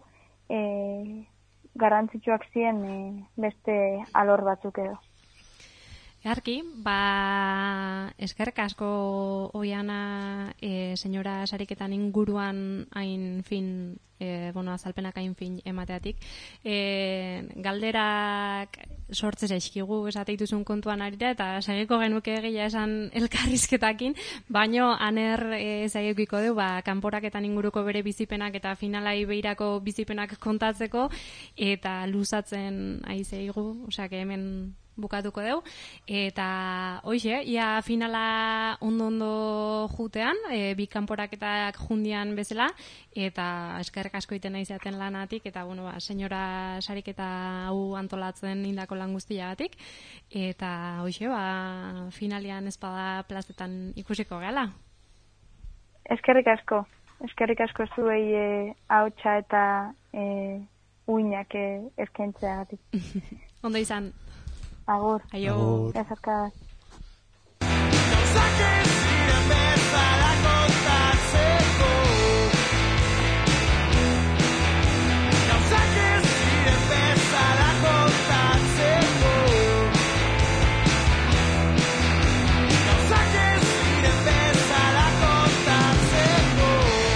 e, garrantzitsuak ziren e, beste alor batzuk edo. Earki, ba, eskerrik asko Oiana e, senyora sariketan inguruan hain fin, e, bueno, azalpenak hain fin emateatik. E, galderak sortze zaizkigu esate dituzun kontuan arira, eta segiko genuke egia esan elkarrizketakin, baino aner e, zaigukiko du, ba, kanporaketan inguruko bere bizipenak eta finalai beirako bizipenak kontatzeko, eta luzatzen aizeigu, osea, que hemen bukatuko deu, eta hoxe, ia finala ondo-ondo jutean, e, bi kanporaketak jundian bezala, eta eskerrik asko iten naizaten lanatik, eta bueno, ba, senyora sariketa hau antolatzen indako lan guztiagatik, eta hoxe, ba, finalian espada plazetan ikusiko gala. Eskerrik asko, eskerrik asko zuei e, ahotsa eta e, uinak e, eskentzeagatik. Ondo izan. Agur. Aio. Ezarka. Gauzak ez ziren bezala kontatzeko. Gauzak ez ziren bezala kontatzeko. Gauzak ez ziren bezala kontatzeko.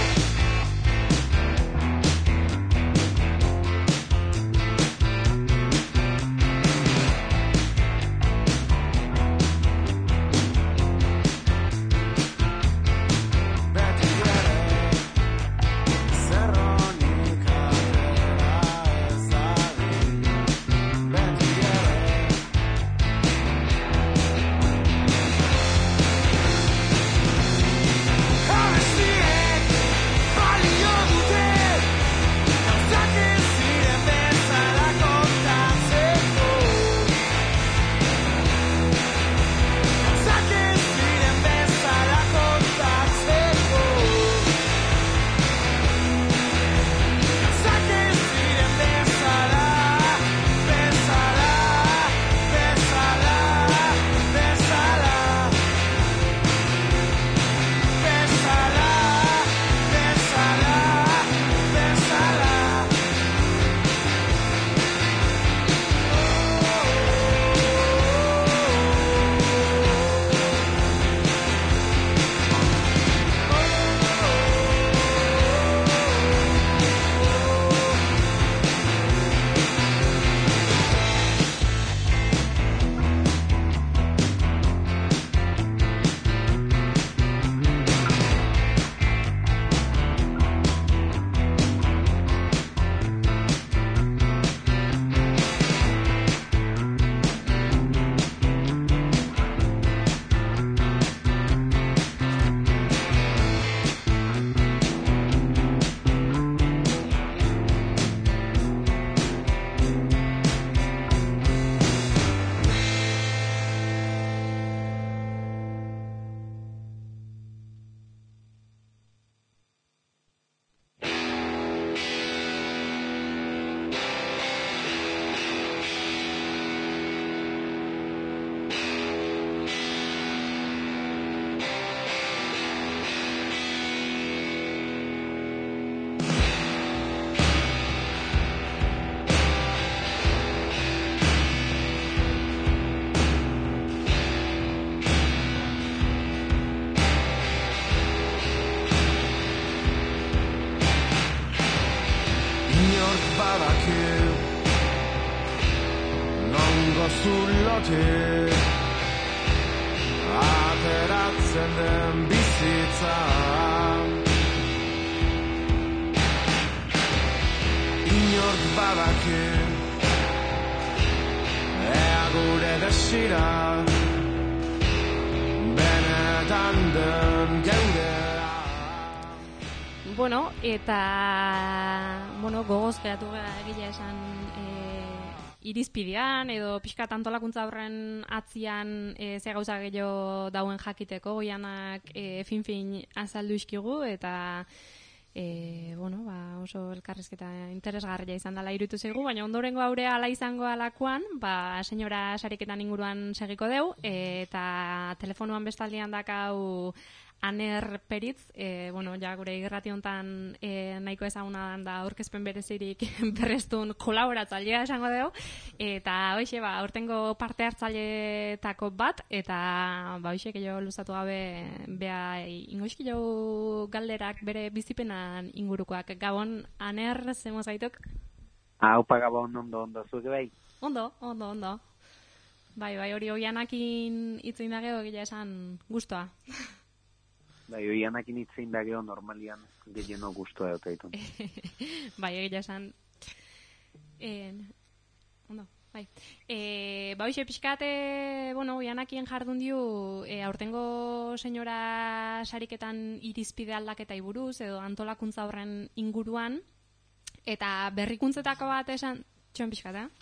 Zulotik ateratzen den bizitza inork badaki ea gure desira benetan den geurea. Bueno, eta bueno, gogoz geratu gara egia esan irizpidean edo pixkat antolakuntza horren atzian e, ze gauza gehiago dauen jakiteko, Oianak e, fin-fin azaldu izkigu, eta e, bueno, ba, oso elkarrizketa interesgarria izan dela iruditu zaigu, baina ondorengo aurea ala izango alakoan, ba, senyora sariketan inguruan segiko deu, e, eta telefonuan bestaldean dakau Aner Peritz, e, bueno, ja gure irrati hontan e, nahiko ezaguna da aurkezpen berezirik berrestun kolaboratzailea esango dugu, eta hoxe, ba, aurtengo parte hartzaileetako bat, eta ba, hoxe, gehiago luzatu gabe, bea, ingoizkilo galderak bere bizipenan ingurukoak. Gabon, Aner, zemo zaituk? Haupa, Gabon, ondo, ondo, zuke bai? Ondo, ondo, ondo. Bai, bai, hori oianakin itzein dageo, gila esan guztua. Bai, oianakin itzein dageo normalian gehieno guztua dut egiten. Bai, egia esan. Eh, ondo, bai. Eh, ba, hoxe, pixkate, bueno, oianakien jardun diu, e, aurtengo senyora sariketan irizpide aldaketa buruz edo antolakuntza horren inguruan, eta berrikuntzetako bat esan, txon pixkate, eh?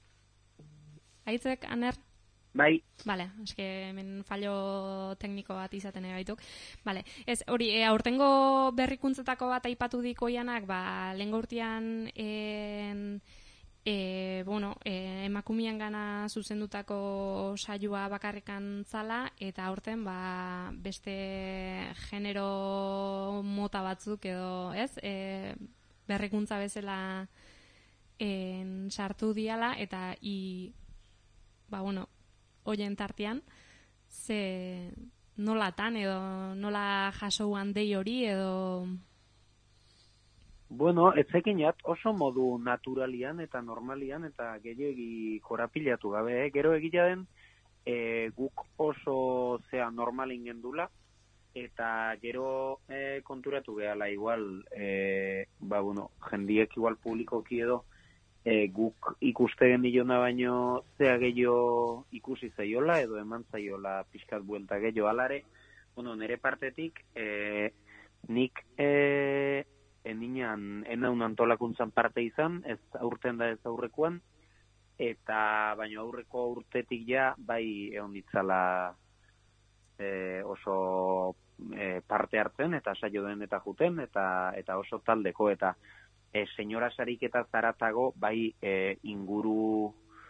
Aitzek, Aner? Bai. Vale, eske hemen fallo tekniko bat izaten egaituk. Vale, ez, hori, e, aurtengo berrikuntzetako bat aipatu dikoianak, ba, lehengo urtean, en, e, bueno, e, emakumien gana zuzendutako saioa bakarrikan zala, eta aurten, ba, beste genero mota batzuk edo, ez, e, berrikuntza bezala en, sartu diala, eta i, ba, bueno, hoien tartean, ze nolatan edo nola jasouan dei hori edo... Bueno, etzekinat oso modu naturalian eta normalian eta gehiegi korapilatu gabe, eh? Gero egia den e, guk oso zea normalin gendula eta gero e, konturatu gehala igual, e, ba bueno, jendiek igual publikoki edo E, guk ikuste gendiona baino zea gehiago ikusi zaiola edo eman zaiola pixkat buelta gehiago alare. Bueno, nire partetik e, nik e, eninan enaun antolakuntzan parte izan, ez aurten da ez aurrekoan, eta baino aurreko urtetik ja bai egon ditzala e, oso e, parte hartzen eta saio den eta juten eta, eta oso taldeko eta E, senyora sariketa zaratago, bai e, inguru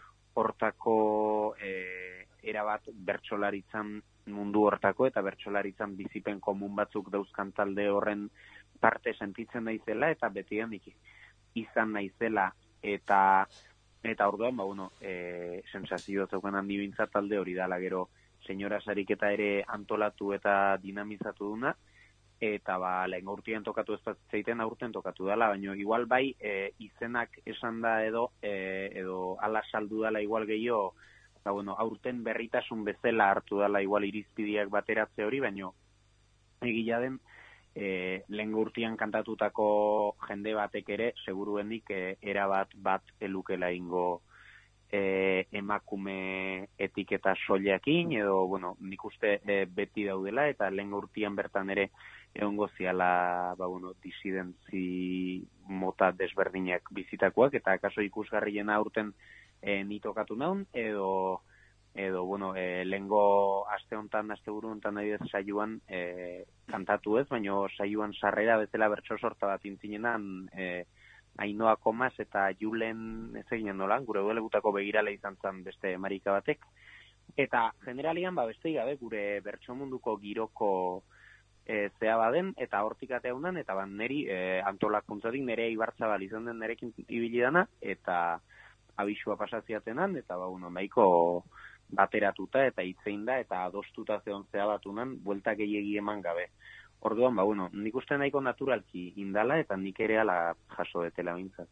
hortako e, erabat bertsolaritzan mundu hortako eta bertsolaritzan bizipen komun batzuk dauzkan talde horren parte sentitzen naizela eta betian izan naizela eta eta orduan, ba, bueno, e, sensazio zeukan handi bintzat talde hori dala gero senyora sariketa ere antolatu eta dinamizatu duna, eta ba, lehen urtean tokatu ez zeiten aurten tokatu dela, baina igual bai e, izenak esan da edo e, edo ala saldu dela igual gehiago, ba, bueno, aurten berritasun bezala hartu dela igual irizpideak bateratze hori, baina egia den e, lehen urtean kantatutako jende batek ere, seguruenik e, erabat bat elukela ingo e, emakume etiketa soileakin, edo, bueno, nik uste e, beti daudela, eta lehen urtean bertan ere egongo ziala, ba, bueno, disidentzi mota desberdinak bizitakoak, eta akaso ikusgarriena aurten e, nitokatu naun, edo, edo bueno, e, lehengo aste hontan, aste buru hontan nahi dez saioan e, kantatu ez, baina saioan sarrera bezala bertso sorta bat intzinenan e, Ainoa Komas eta Julen ez eginen nola, gure udalegutako begirale izan zen beste marika batek. Eta generalian, ba, beste gabe, gure bertso munduko giroko e, zea baden, eta hortik ateunan, eta ban neri e, antolakuntzatik nere Ibarzabal izan den nerekin ibili dana, eta abisua pasaziatenan, eta ba, uno, nahiko bateratuta eta hitzein da, eta adostuta zeon zea batunan, bueltak gehiegi eman gabe. Orduan, ba, bueno, nik uste nahiko naturalki indala, eta nik ere ala jaso etela bintzat.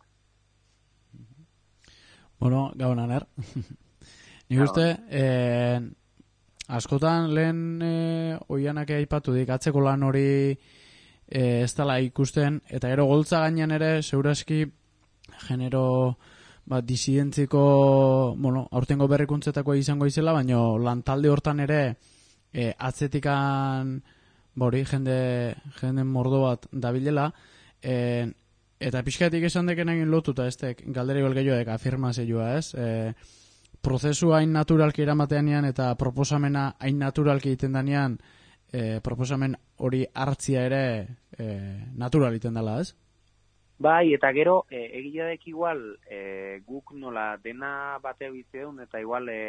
Bueno, Gabon, Aner. Nik uste, eh, askotan lehen eh, oianak aipatu dik, atzeko lan hori eh, ez dela ikusten, eta gero goltza gainean ere, segurazki genero ba, disidentziko, bueno, aurtengo berrikuntzetako izango izela, baina lantalde hortan ere eh, atzetikan ba hori, jende, jende mordo bat dabilela, e, eta pixkatik esan deken egin lotuta, ez dek, galdera igual gehiago dek, afirmazioa, ez? E, prozesua hain naturalki eramateanean eta proposamena hain naturalki egiten danean, e, proposamen hori hartzia ere e, natural egiten dela, ez? Bai, eta gero, e, egia dek igual, e, guk nola dena batea bizideun, eta igual, e,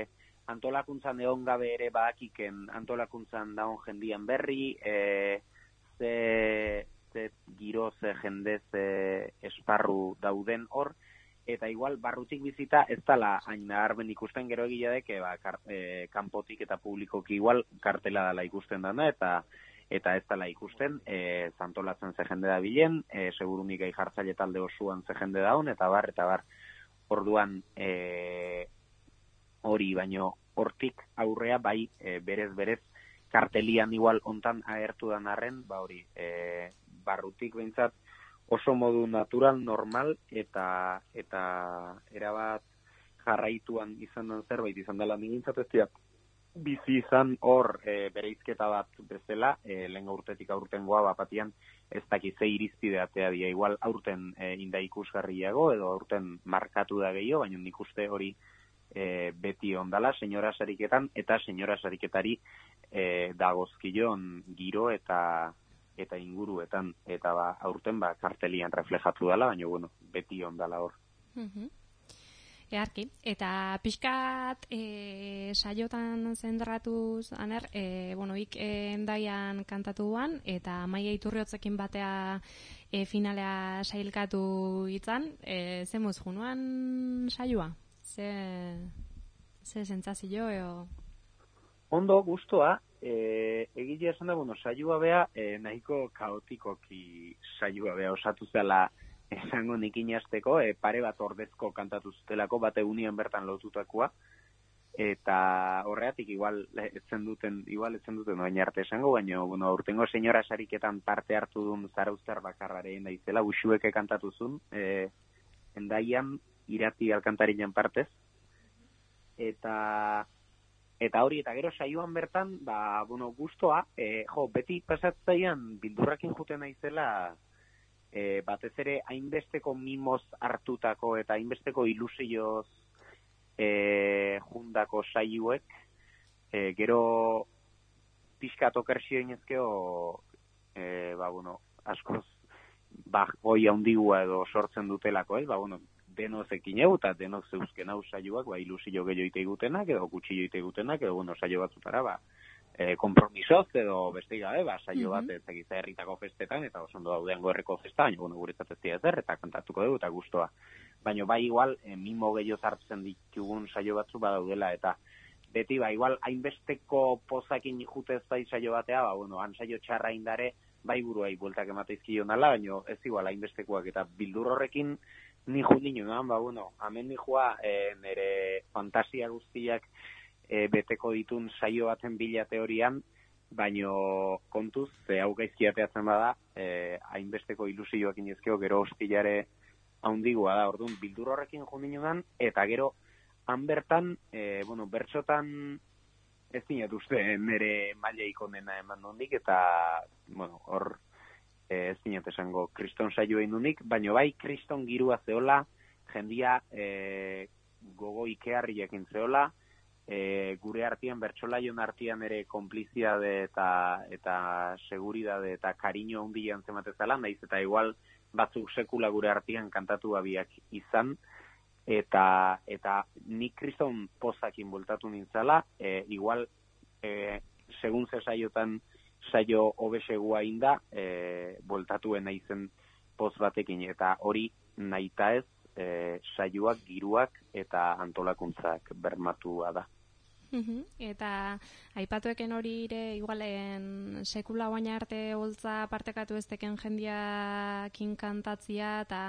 antolakuntzan egon gabe ere badakiken antolakuntzan daun jendian berri, e, ze, ze giro, ze jende, ze esparru dauden hor, eta igual barrutik bizita ez dala hain naharmen ikusten gero egia deke, ba, kar, e, kanpotik eta publikoki igual kartela dala ikusten dana, eta eta ez dala ikusten, e, zantolatzen ze jende da bilen, e, segurunik gai jartzaile talde osuan ze jende daun, eta bar, eta bar, orduan e, hori baino hortik aurrea bai e, berez berez kartelian igual ontan agertu dan arren, ba hori e, barrutik behintzat oso modu natural, normal eta eta erabat jarraituan izan den zerbait izan dela nigintzat ez dira bizi izan hor e, bereizketa bat bezala, e, lehen urtetik aurtengoa bapatian ez dakiz ze irizpideatea dira, igual aurten e, inda ikusgarriago edo aurten markatu da gehiago, baina nik uste hori E, beti ondala, senyora sariketan, eta senyora sariketari e, dagozkion giro eta eta inguruetan, eta ba, aurten ba, kartelian reflejatu dela, baina bueno, beti ondala hor. Uh-huh. Earki, eta pixkat e, saiotan zendratuz, aner, e, bueno, ik endaian kantatu duan, eta Maia Iturriotzekin batea e, finalea sailkatu itzan, e, zemuz junuan saioa? Ze, ze sentsazio eo? Ondo, gustoa, e, egile esan da, bueno, saioa bea, e, nahiko kaotikoki saioa bea osatu zela esango nik inazteko, e, pare bat ordezko kantatu zutelako, bate unien bertan lotutakoa, eta horreatik igual etzen duten, igual etzen duten baina arte esango, baina, bueno, urtengo senyora sariketan parte hartu duen zarauztar bakarraren daizela, usueke kantatu zuen, e, endaian, irati alkantarinan partez, eta eta hori, eta gero saioan bertan, ba, bueno, gustoa, e, jo, beti pasatzaian bildurrakin juten naizela, e, batez ere hainbesteko mimoz hartutako eta hainbesteko ilusioz e, jundako saioek, e, gero pixkat okersio inezkeo, e, ba, bueno, askoz, ba, goi handigua edo sortzen dutelako, ez, ba, bueno, deno zekin egu, eta deno zeuzken hau saioak, ba, ilusio gehiago ite gutenak, edo gutxi ite gutenak, edo, bueno, saio batzutara, ba, e, kompromisoz, edo beste gabe, ba, saio bat, ez egiza herritako festetan, eta osondo daudean gorreko festa, baina, bueno, guretzat ez dira zer, eta kantatuko dugu, eta gustoa. Baina, bai, igual, e, mimo gehiago zartzen ditugun saio batzu, ba, daudela, eta beti, ba, igual, hainbesteko pozakin jutez bai saio batea, ba, bueno, han saio txarra indare, bai buruai bueltak emateizkion dala, baina ez igual hainbestekoak, eta bildur horrekin, ni jundin joan, ba, bueno, hemen nijua e, nire fantasia guztiak e, beteko ditun saio baten bila teorian, baino kontuz, ze hau gaizkiateatzen bada, e, hainbesteko ilusioak inezkeo, gero hostilare haundigua da, orduan, bildur horrekin jundin joan, eta gero, han bertan, e, bueno, bertxotan ez dinat uste nire maila ikonena eman nondik, eta, bueno, hor, ez dinat esango kriston saioa indunik, baina bai kriston girua zeola, jendia e, gogo ikearriekin zeola, e, gure artean, bertsolaion artean ere konpliziade eta eta seguridade eta kariño handian zematezala, naiz eta igual batzuk sekula gure artean kantatu abiak izan, eta eta nik kriston pozakin bultatu nintzala, e, igual e, segun ze saiotan saio hobesegua inda, e, voltatuen naizen poz batekin, eta hori nahita ez, e, saioak, giruak eta antolakuntzak bermatua da. Uhum. Eta aipatueken hori ere igualen sekula baina arte holtza partekatu ezteken jendiakin kantatzia, eta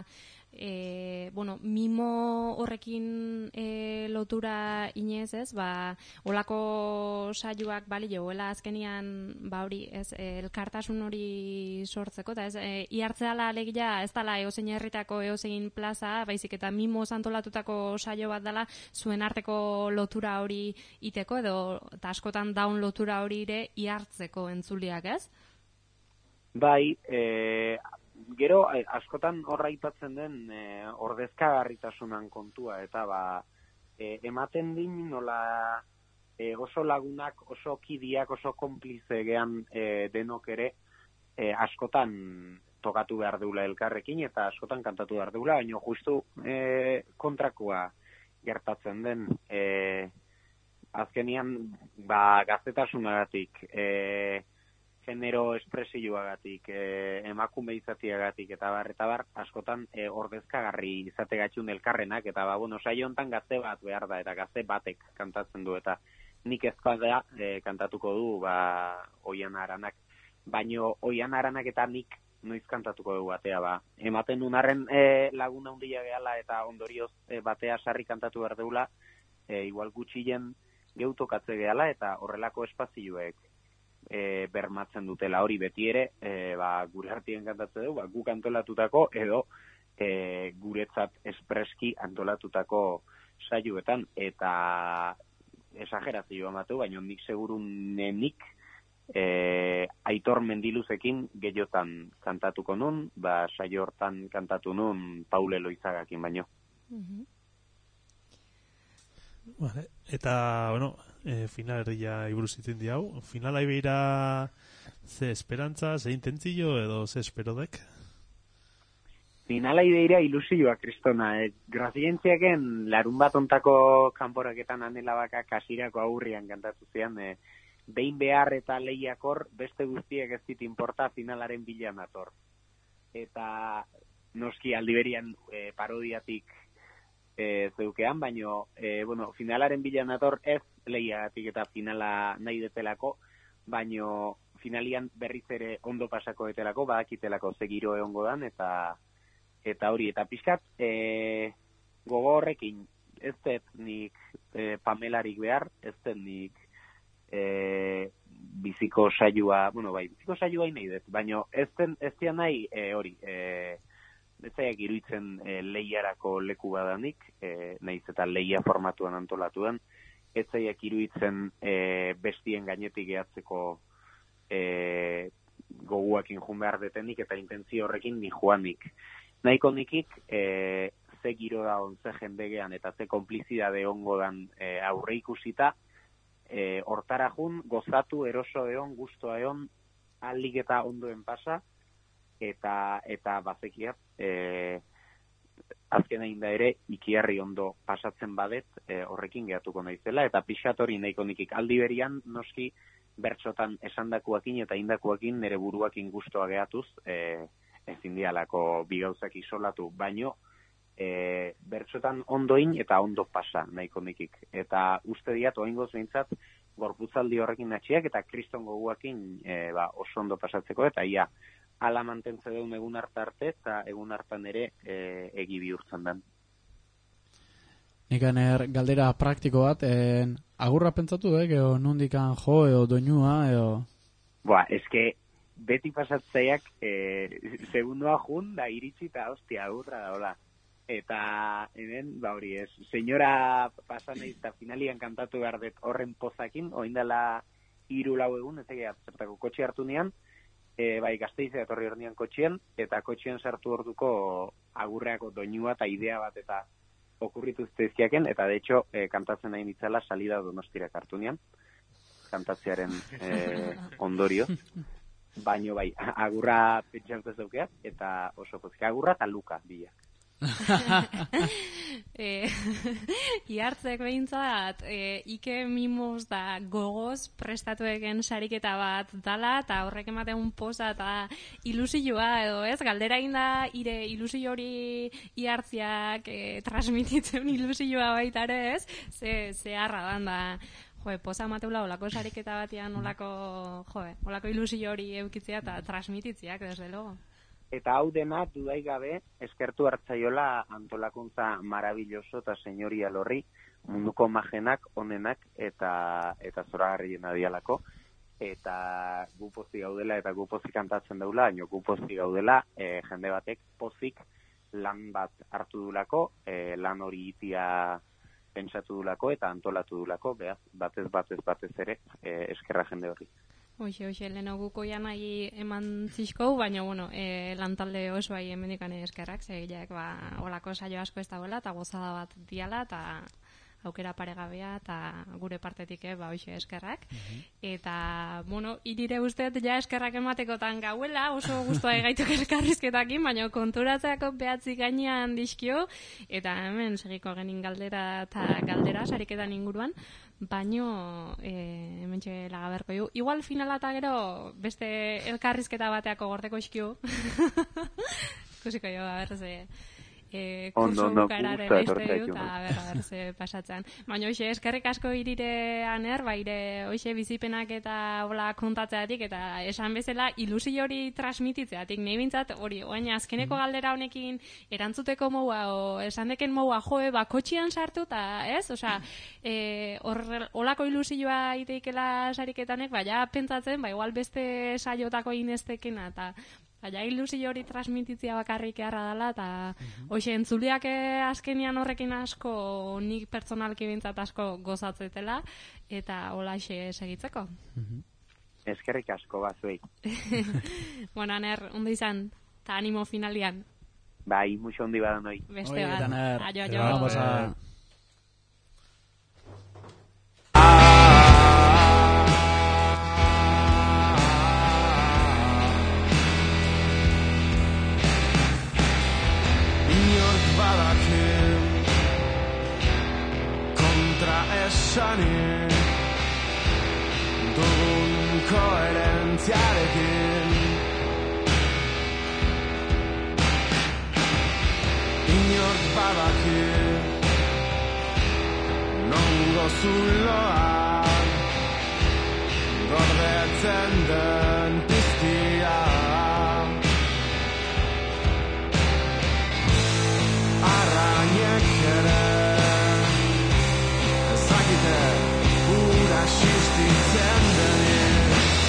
e, bueno, mimo horrekin e, lotura inez, ez, ba, olako saioak balio, oela azkenian, ba hori, ez, e, elkartasun hori sortzeko, eta ez, e, iartzeala alegia, ez dala eozein herritako eozein plaza, baizik eta mimo antolatutako saio bat dela, zuen arteko lotura hori iteko, edo, eta askotan daun lotura hori ere iartzeko entzuliak, ez? Bai, e, gero, askotan horra aipatzen den e, ordezkagarritasunan kontua, eta ba, e, ematen din nola e, oso lagunak, oso kidiak, oso konplize gean e, denok ere, e, askotan tokatu behar deula elkarrekin, eta askotan kantatu behar deula, baina justu e, kontrakoa gertatzen den, e, azkenian, ba, gaztetasunagatik, e, genero espresioagatik, e, emakume izatiagatik, eta bar, eta bar, askotan e, ordezkagarri izate gatxun elkarrenak, eta ba, bueno, saio hontan gazte bat behar da, eta gazte batek kantatzen du, eta nik ezpada e, kantatuko du, ba, Oihan Aranak, baino Oihan Aranak eta nik noiz kantatuko dugu batea, ba. Ematen dunarren e, laguna handia gehala eta ondorioz e, batea sarri kantatu behar deula, e, igual gutxien geutokatze gehala eta horrelako espazioek e, bermatzen dutela hori beti ere, e, ba, gure artien kantatze dugu, ba, guk antolatutako edo e, guretzat espreski antolatutako saioetan, eta esagerazioa matu, baina nik seguru nenik e, Aitor Mendiluzekin gehiotan kantatuko nun, ba, saio hortan kantatu nun Paule Loizagakin baino. Mhm. Vale. Eta, bueno, e, final erdia iburuz itzen di hau. Finala ibeira ze esperantza, ze intentzio edo ze esperodek? Finala ideira ilusioa, kristona. E, Grazientziaken larun bat ontako kanporaketan anelabaka kasirako aurrian kantatu zian, e, behin behar eta lehiakor beste guztiek ez dit inporta finalaren bilan ator. Eta noski aldiberian e, parodiatik e, zeukean, baino e, bueno, finalaren bilan ator ez lehiagatik eta finala nahi detelako, baino finalian berriz ere ondo pasako detelako, badakitelako zegiro egongo dan, eta eta hori, eta pixkat e, gogo horrekin ez dut nik e, Pamelarik behar, ez dut nik e, biziko saioa, bueno bai, biziko saioa nahi dut, baina ez den, ez dian nahi e, hori, e, ez zaiak iruditzen e, lehiarako leku badanik, e, nahiz eta lehia formatuan antolatuan, ez zaiak iruditzen e, bestien gainetik gehatzeko e, goguakin jun behar detenik, eta intentzio horrekin ni joanik. Nahiko nikik, e, ze giro da on, ze jendegean, eta ze konplizidade ongo dan e, aurre ikusita, e, hortara jun, gozatu, eroso eon, gustoa eon, alik eta ondoen pasa, eta eta bazekiat, e, azken egin da ere, ikiarri ondo pasatzen badet, e, horrekin gehatuko naizela, eta pixat hori nahiko nikik aldi berian, noski, bertsotan esandakuakin eta indakuakin nire buruakin gustoa gehatuz, e, ezin dialako bi gauzak isolatu, baino e, bertsotan ondoin eta ondo pasa nahiko nikik. Eta uste diat, oingoz behintzat, gorputzaldi horrekin atxiak eta kriston goguakin e, ba, oso ondo pasatzeko, eta ia, ala mantentze deun egun hartarte eta egun hartan ere e, egi bihurtzen den. Nikaner galdera praktiko bat, en, agurra pentsatu, eh, edo nondikan jo, edo doinua, edo... Boa, eske, beti pasatzeiak e, segundua jun da iritsi eta hostia agurra da, hola. Eta hemen, ba hori ez, senyora pasan eiz eta finalian kantatu behar dut horren pozakin, oindala hiru lau egun, ez egia zertako kotxe hartu nian, e, bai Gasteize etorri hor nian kotxean, eta kotxean sartu orduko agurreako doinua eta idea bat eta okurritu zizkiaken, eta de hecho e, kantatzen nahi nitzala salida Donostirak hartu nian, kantatzearen e, ondorio. Baino bai, agurra pentsatu ez daukeat, eta oso pozik, agurra eta luka, bila. e, Iartzek behintzat, e, Ike mimos da gogoz prestatu egen sariketa bat dala, eta horrek ematen poza eta ilusioa, edo ez, galdera inda ire ilusio hori Iartziak e, transmititzen ilusioa baita ere, ez, ze, ze harra dan da. Joe, poza mateula olako sariketa batian olako, joe, olako ilusio hori eukitzea eta transmititziak, desde logo. Eta hau dena, dudai gabe, eskertu hartzaiola antolakuntza marabilloso eta senyoria lorri, munduko majenak, onenak eta eta zoragarriena dialako, eta gu pozik gaudela eta gu pozik kantatzen daula, baina gu pozik gaudela, e, jende batek pozik lan bat hartu dulako, e, lan hori itia pentsatu dulako eta antolatu dulako, behaz, batez, batez, batez ere, e, eskerra jende horri. Hoxe, hoxe, leheno guko ja nahi eman zizkou, baina, bueno, e, lantalde oso bai emendikane eskerrak, zegileak, ba, olako saio asko ez dagoela, eta gozada bat diala, eta aukera paregabea, eta gure partetik, eh, ba, hoxe eskerrak. Eta, bueno, irire usteet ja eskerrak ematekotan gauela, oso guztua egaituk elkarrizketakin, baina konturatzeako behatzi gainean dizkio, eta hemen segiko genin galdera eta galdera, sariketan inguruan, baino e, hemen txe lagaberko ju. Igual finala eta gero beste elkarrizketa bateako gordeko iskio. Kusiko jo, a ber, ze... E, kurso bukararen este dut, a ber, a ber, ze pasatzen. Baina hoxe, eskerrik asko irire aner, baire hoxe bizipenak eta hola kontatzeatik, eta esan bezala ilusio hori transmititzeatik, nahi bintzat hori, oain azkeneko galdera honekin erantzuteko moua, o esan deken moua joe, bakotxian sartu, eta ez, osea, e, holako ilusioa iteikela sariketanek, baina pentsatzen, ba, igual beste saiotako ineztekena, eta baina ilusio hori transmititzia bakarrik eharra dela, eta hoxe, entzuliak azkenian horrekin asko, nik pertsonalki bintzat asko gozatzetela, eta holaxe segitzeko. Eskerrik asko bazuei. Bueno, aner, ondo izan, eta animo finalian. Bai, mucho ondi badan hoi. Beste bat. Aio, aio. Vamos a... Esanik dugun koherentziarekin inork badaki nongo zuloan gordetzen den piztia arrainek ere ura existitzen denik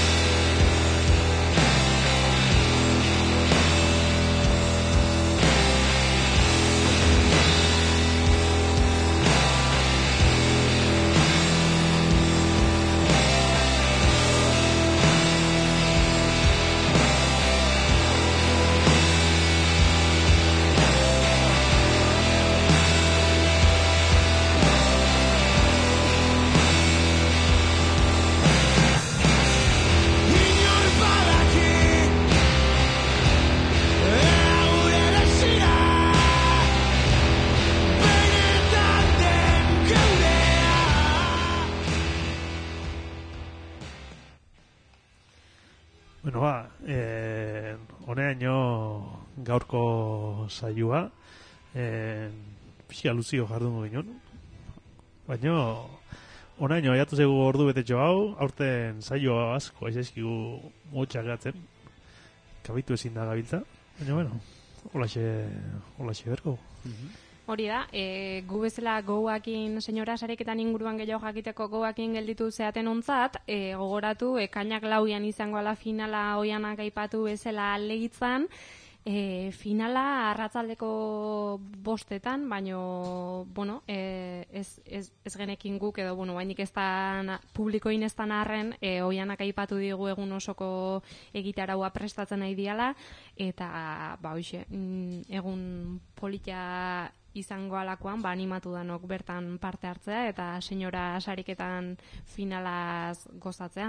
Bueno, ba, eh, honeaino gaurko saioa, eh, pixka luzio jardungo ginen, baina honeaino aiatu zegu ordu betetxo hau, aurten saioa asko, aizaizkigu motxak gatzen, kabitu ezin da gabiltza, baina, bueno, holaxe, holaxe berko. Hori da, e, gu bezala goakin, senyora sariketan inguruan gehiago jakiteko goakin gelditu zeaten ontzat, e, gogoratu, e, kainak lauian izango ala finala oianak aipatu bezala lehitzan, e, finala arratzaldeko bostetan, baino, bueno, e, ez, ez, ez genekin guk edo, bueno, bainik ez da publikoin ez da narren, e, oianak aipatu digu egun osoko egitaraua prestatzen nahi diala, eta, ba, hoxe, egun polita izango alakoan, ba, animatu danok bertan parte hartzea, eta senyora sariketan finalaz gozatzea.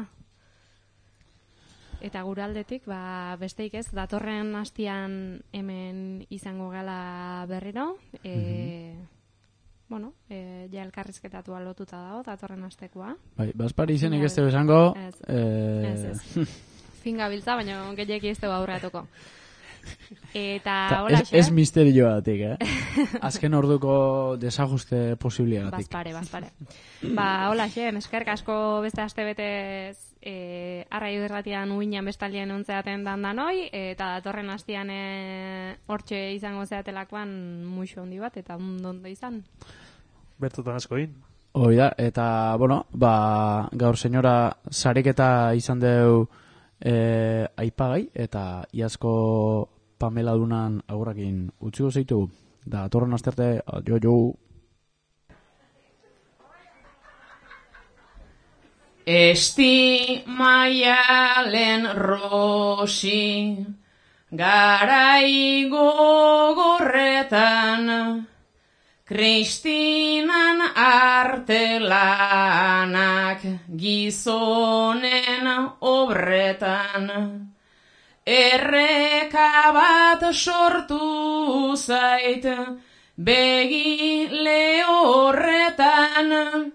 Eta gure aldetik, ba, besteik ez, datorren hastian hemen izango gala berriro, e, mm-hmm. bueno, e, ja elkarrizketatu lotuta dago, datorren hastekoa. Bai, Baspar izenik ez tebe esango... Ez, eh... ez, ez. Fin gabiltza, baina gehiaki ez tebe aurreatuko. Eta hola ez, ez misterioatik, eh? Azken orduko desajuste posibiliagatik. Bazpare, bazpare. Ba, hola xen, eskerk asko beste aste betez e, arraio derratian uinan bestaldien ontzeaten dandanoi, eta datorren hastian e, hortxe izango zeatelakoan muixo handi bat, eta ondo izan. Bertotan asko in. Hoi da, eta, bueno, ba, gaur senyora sariketa izan deu e, aipagai, eta iazko Pamela Dunan aurrakin utziko zeitu, da torren asterte, jo, jo. Esti maialen rosi, garai gogorretan, Kristinan artelanak gizonen obretan, erreka bat sortu zait begile horretan,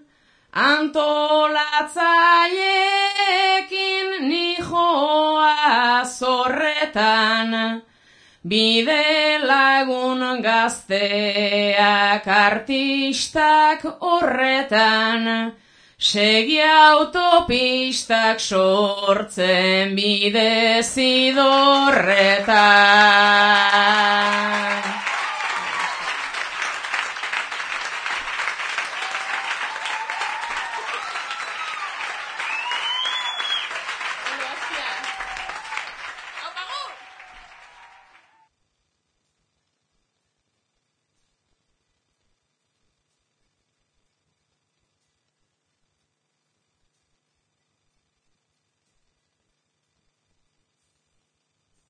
antolatzaiekin nijoa zorretan, bide lagun gazteak artistak horretan, segi autopistak sortzen bide zidorretan.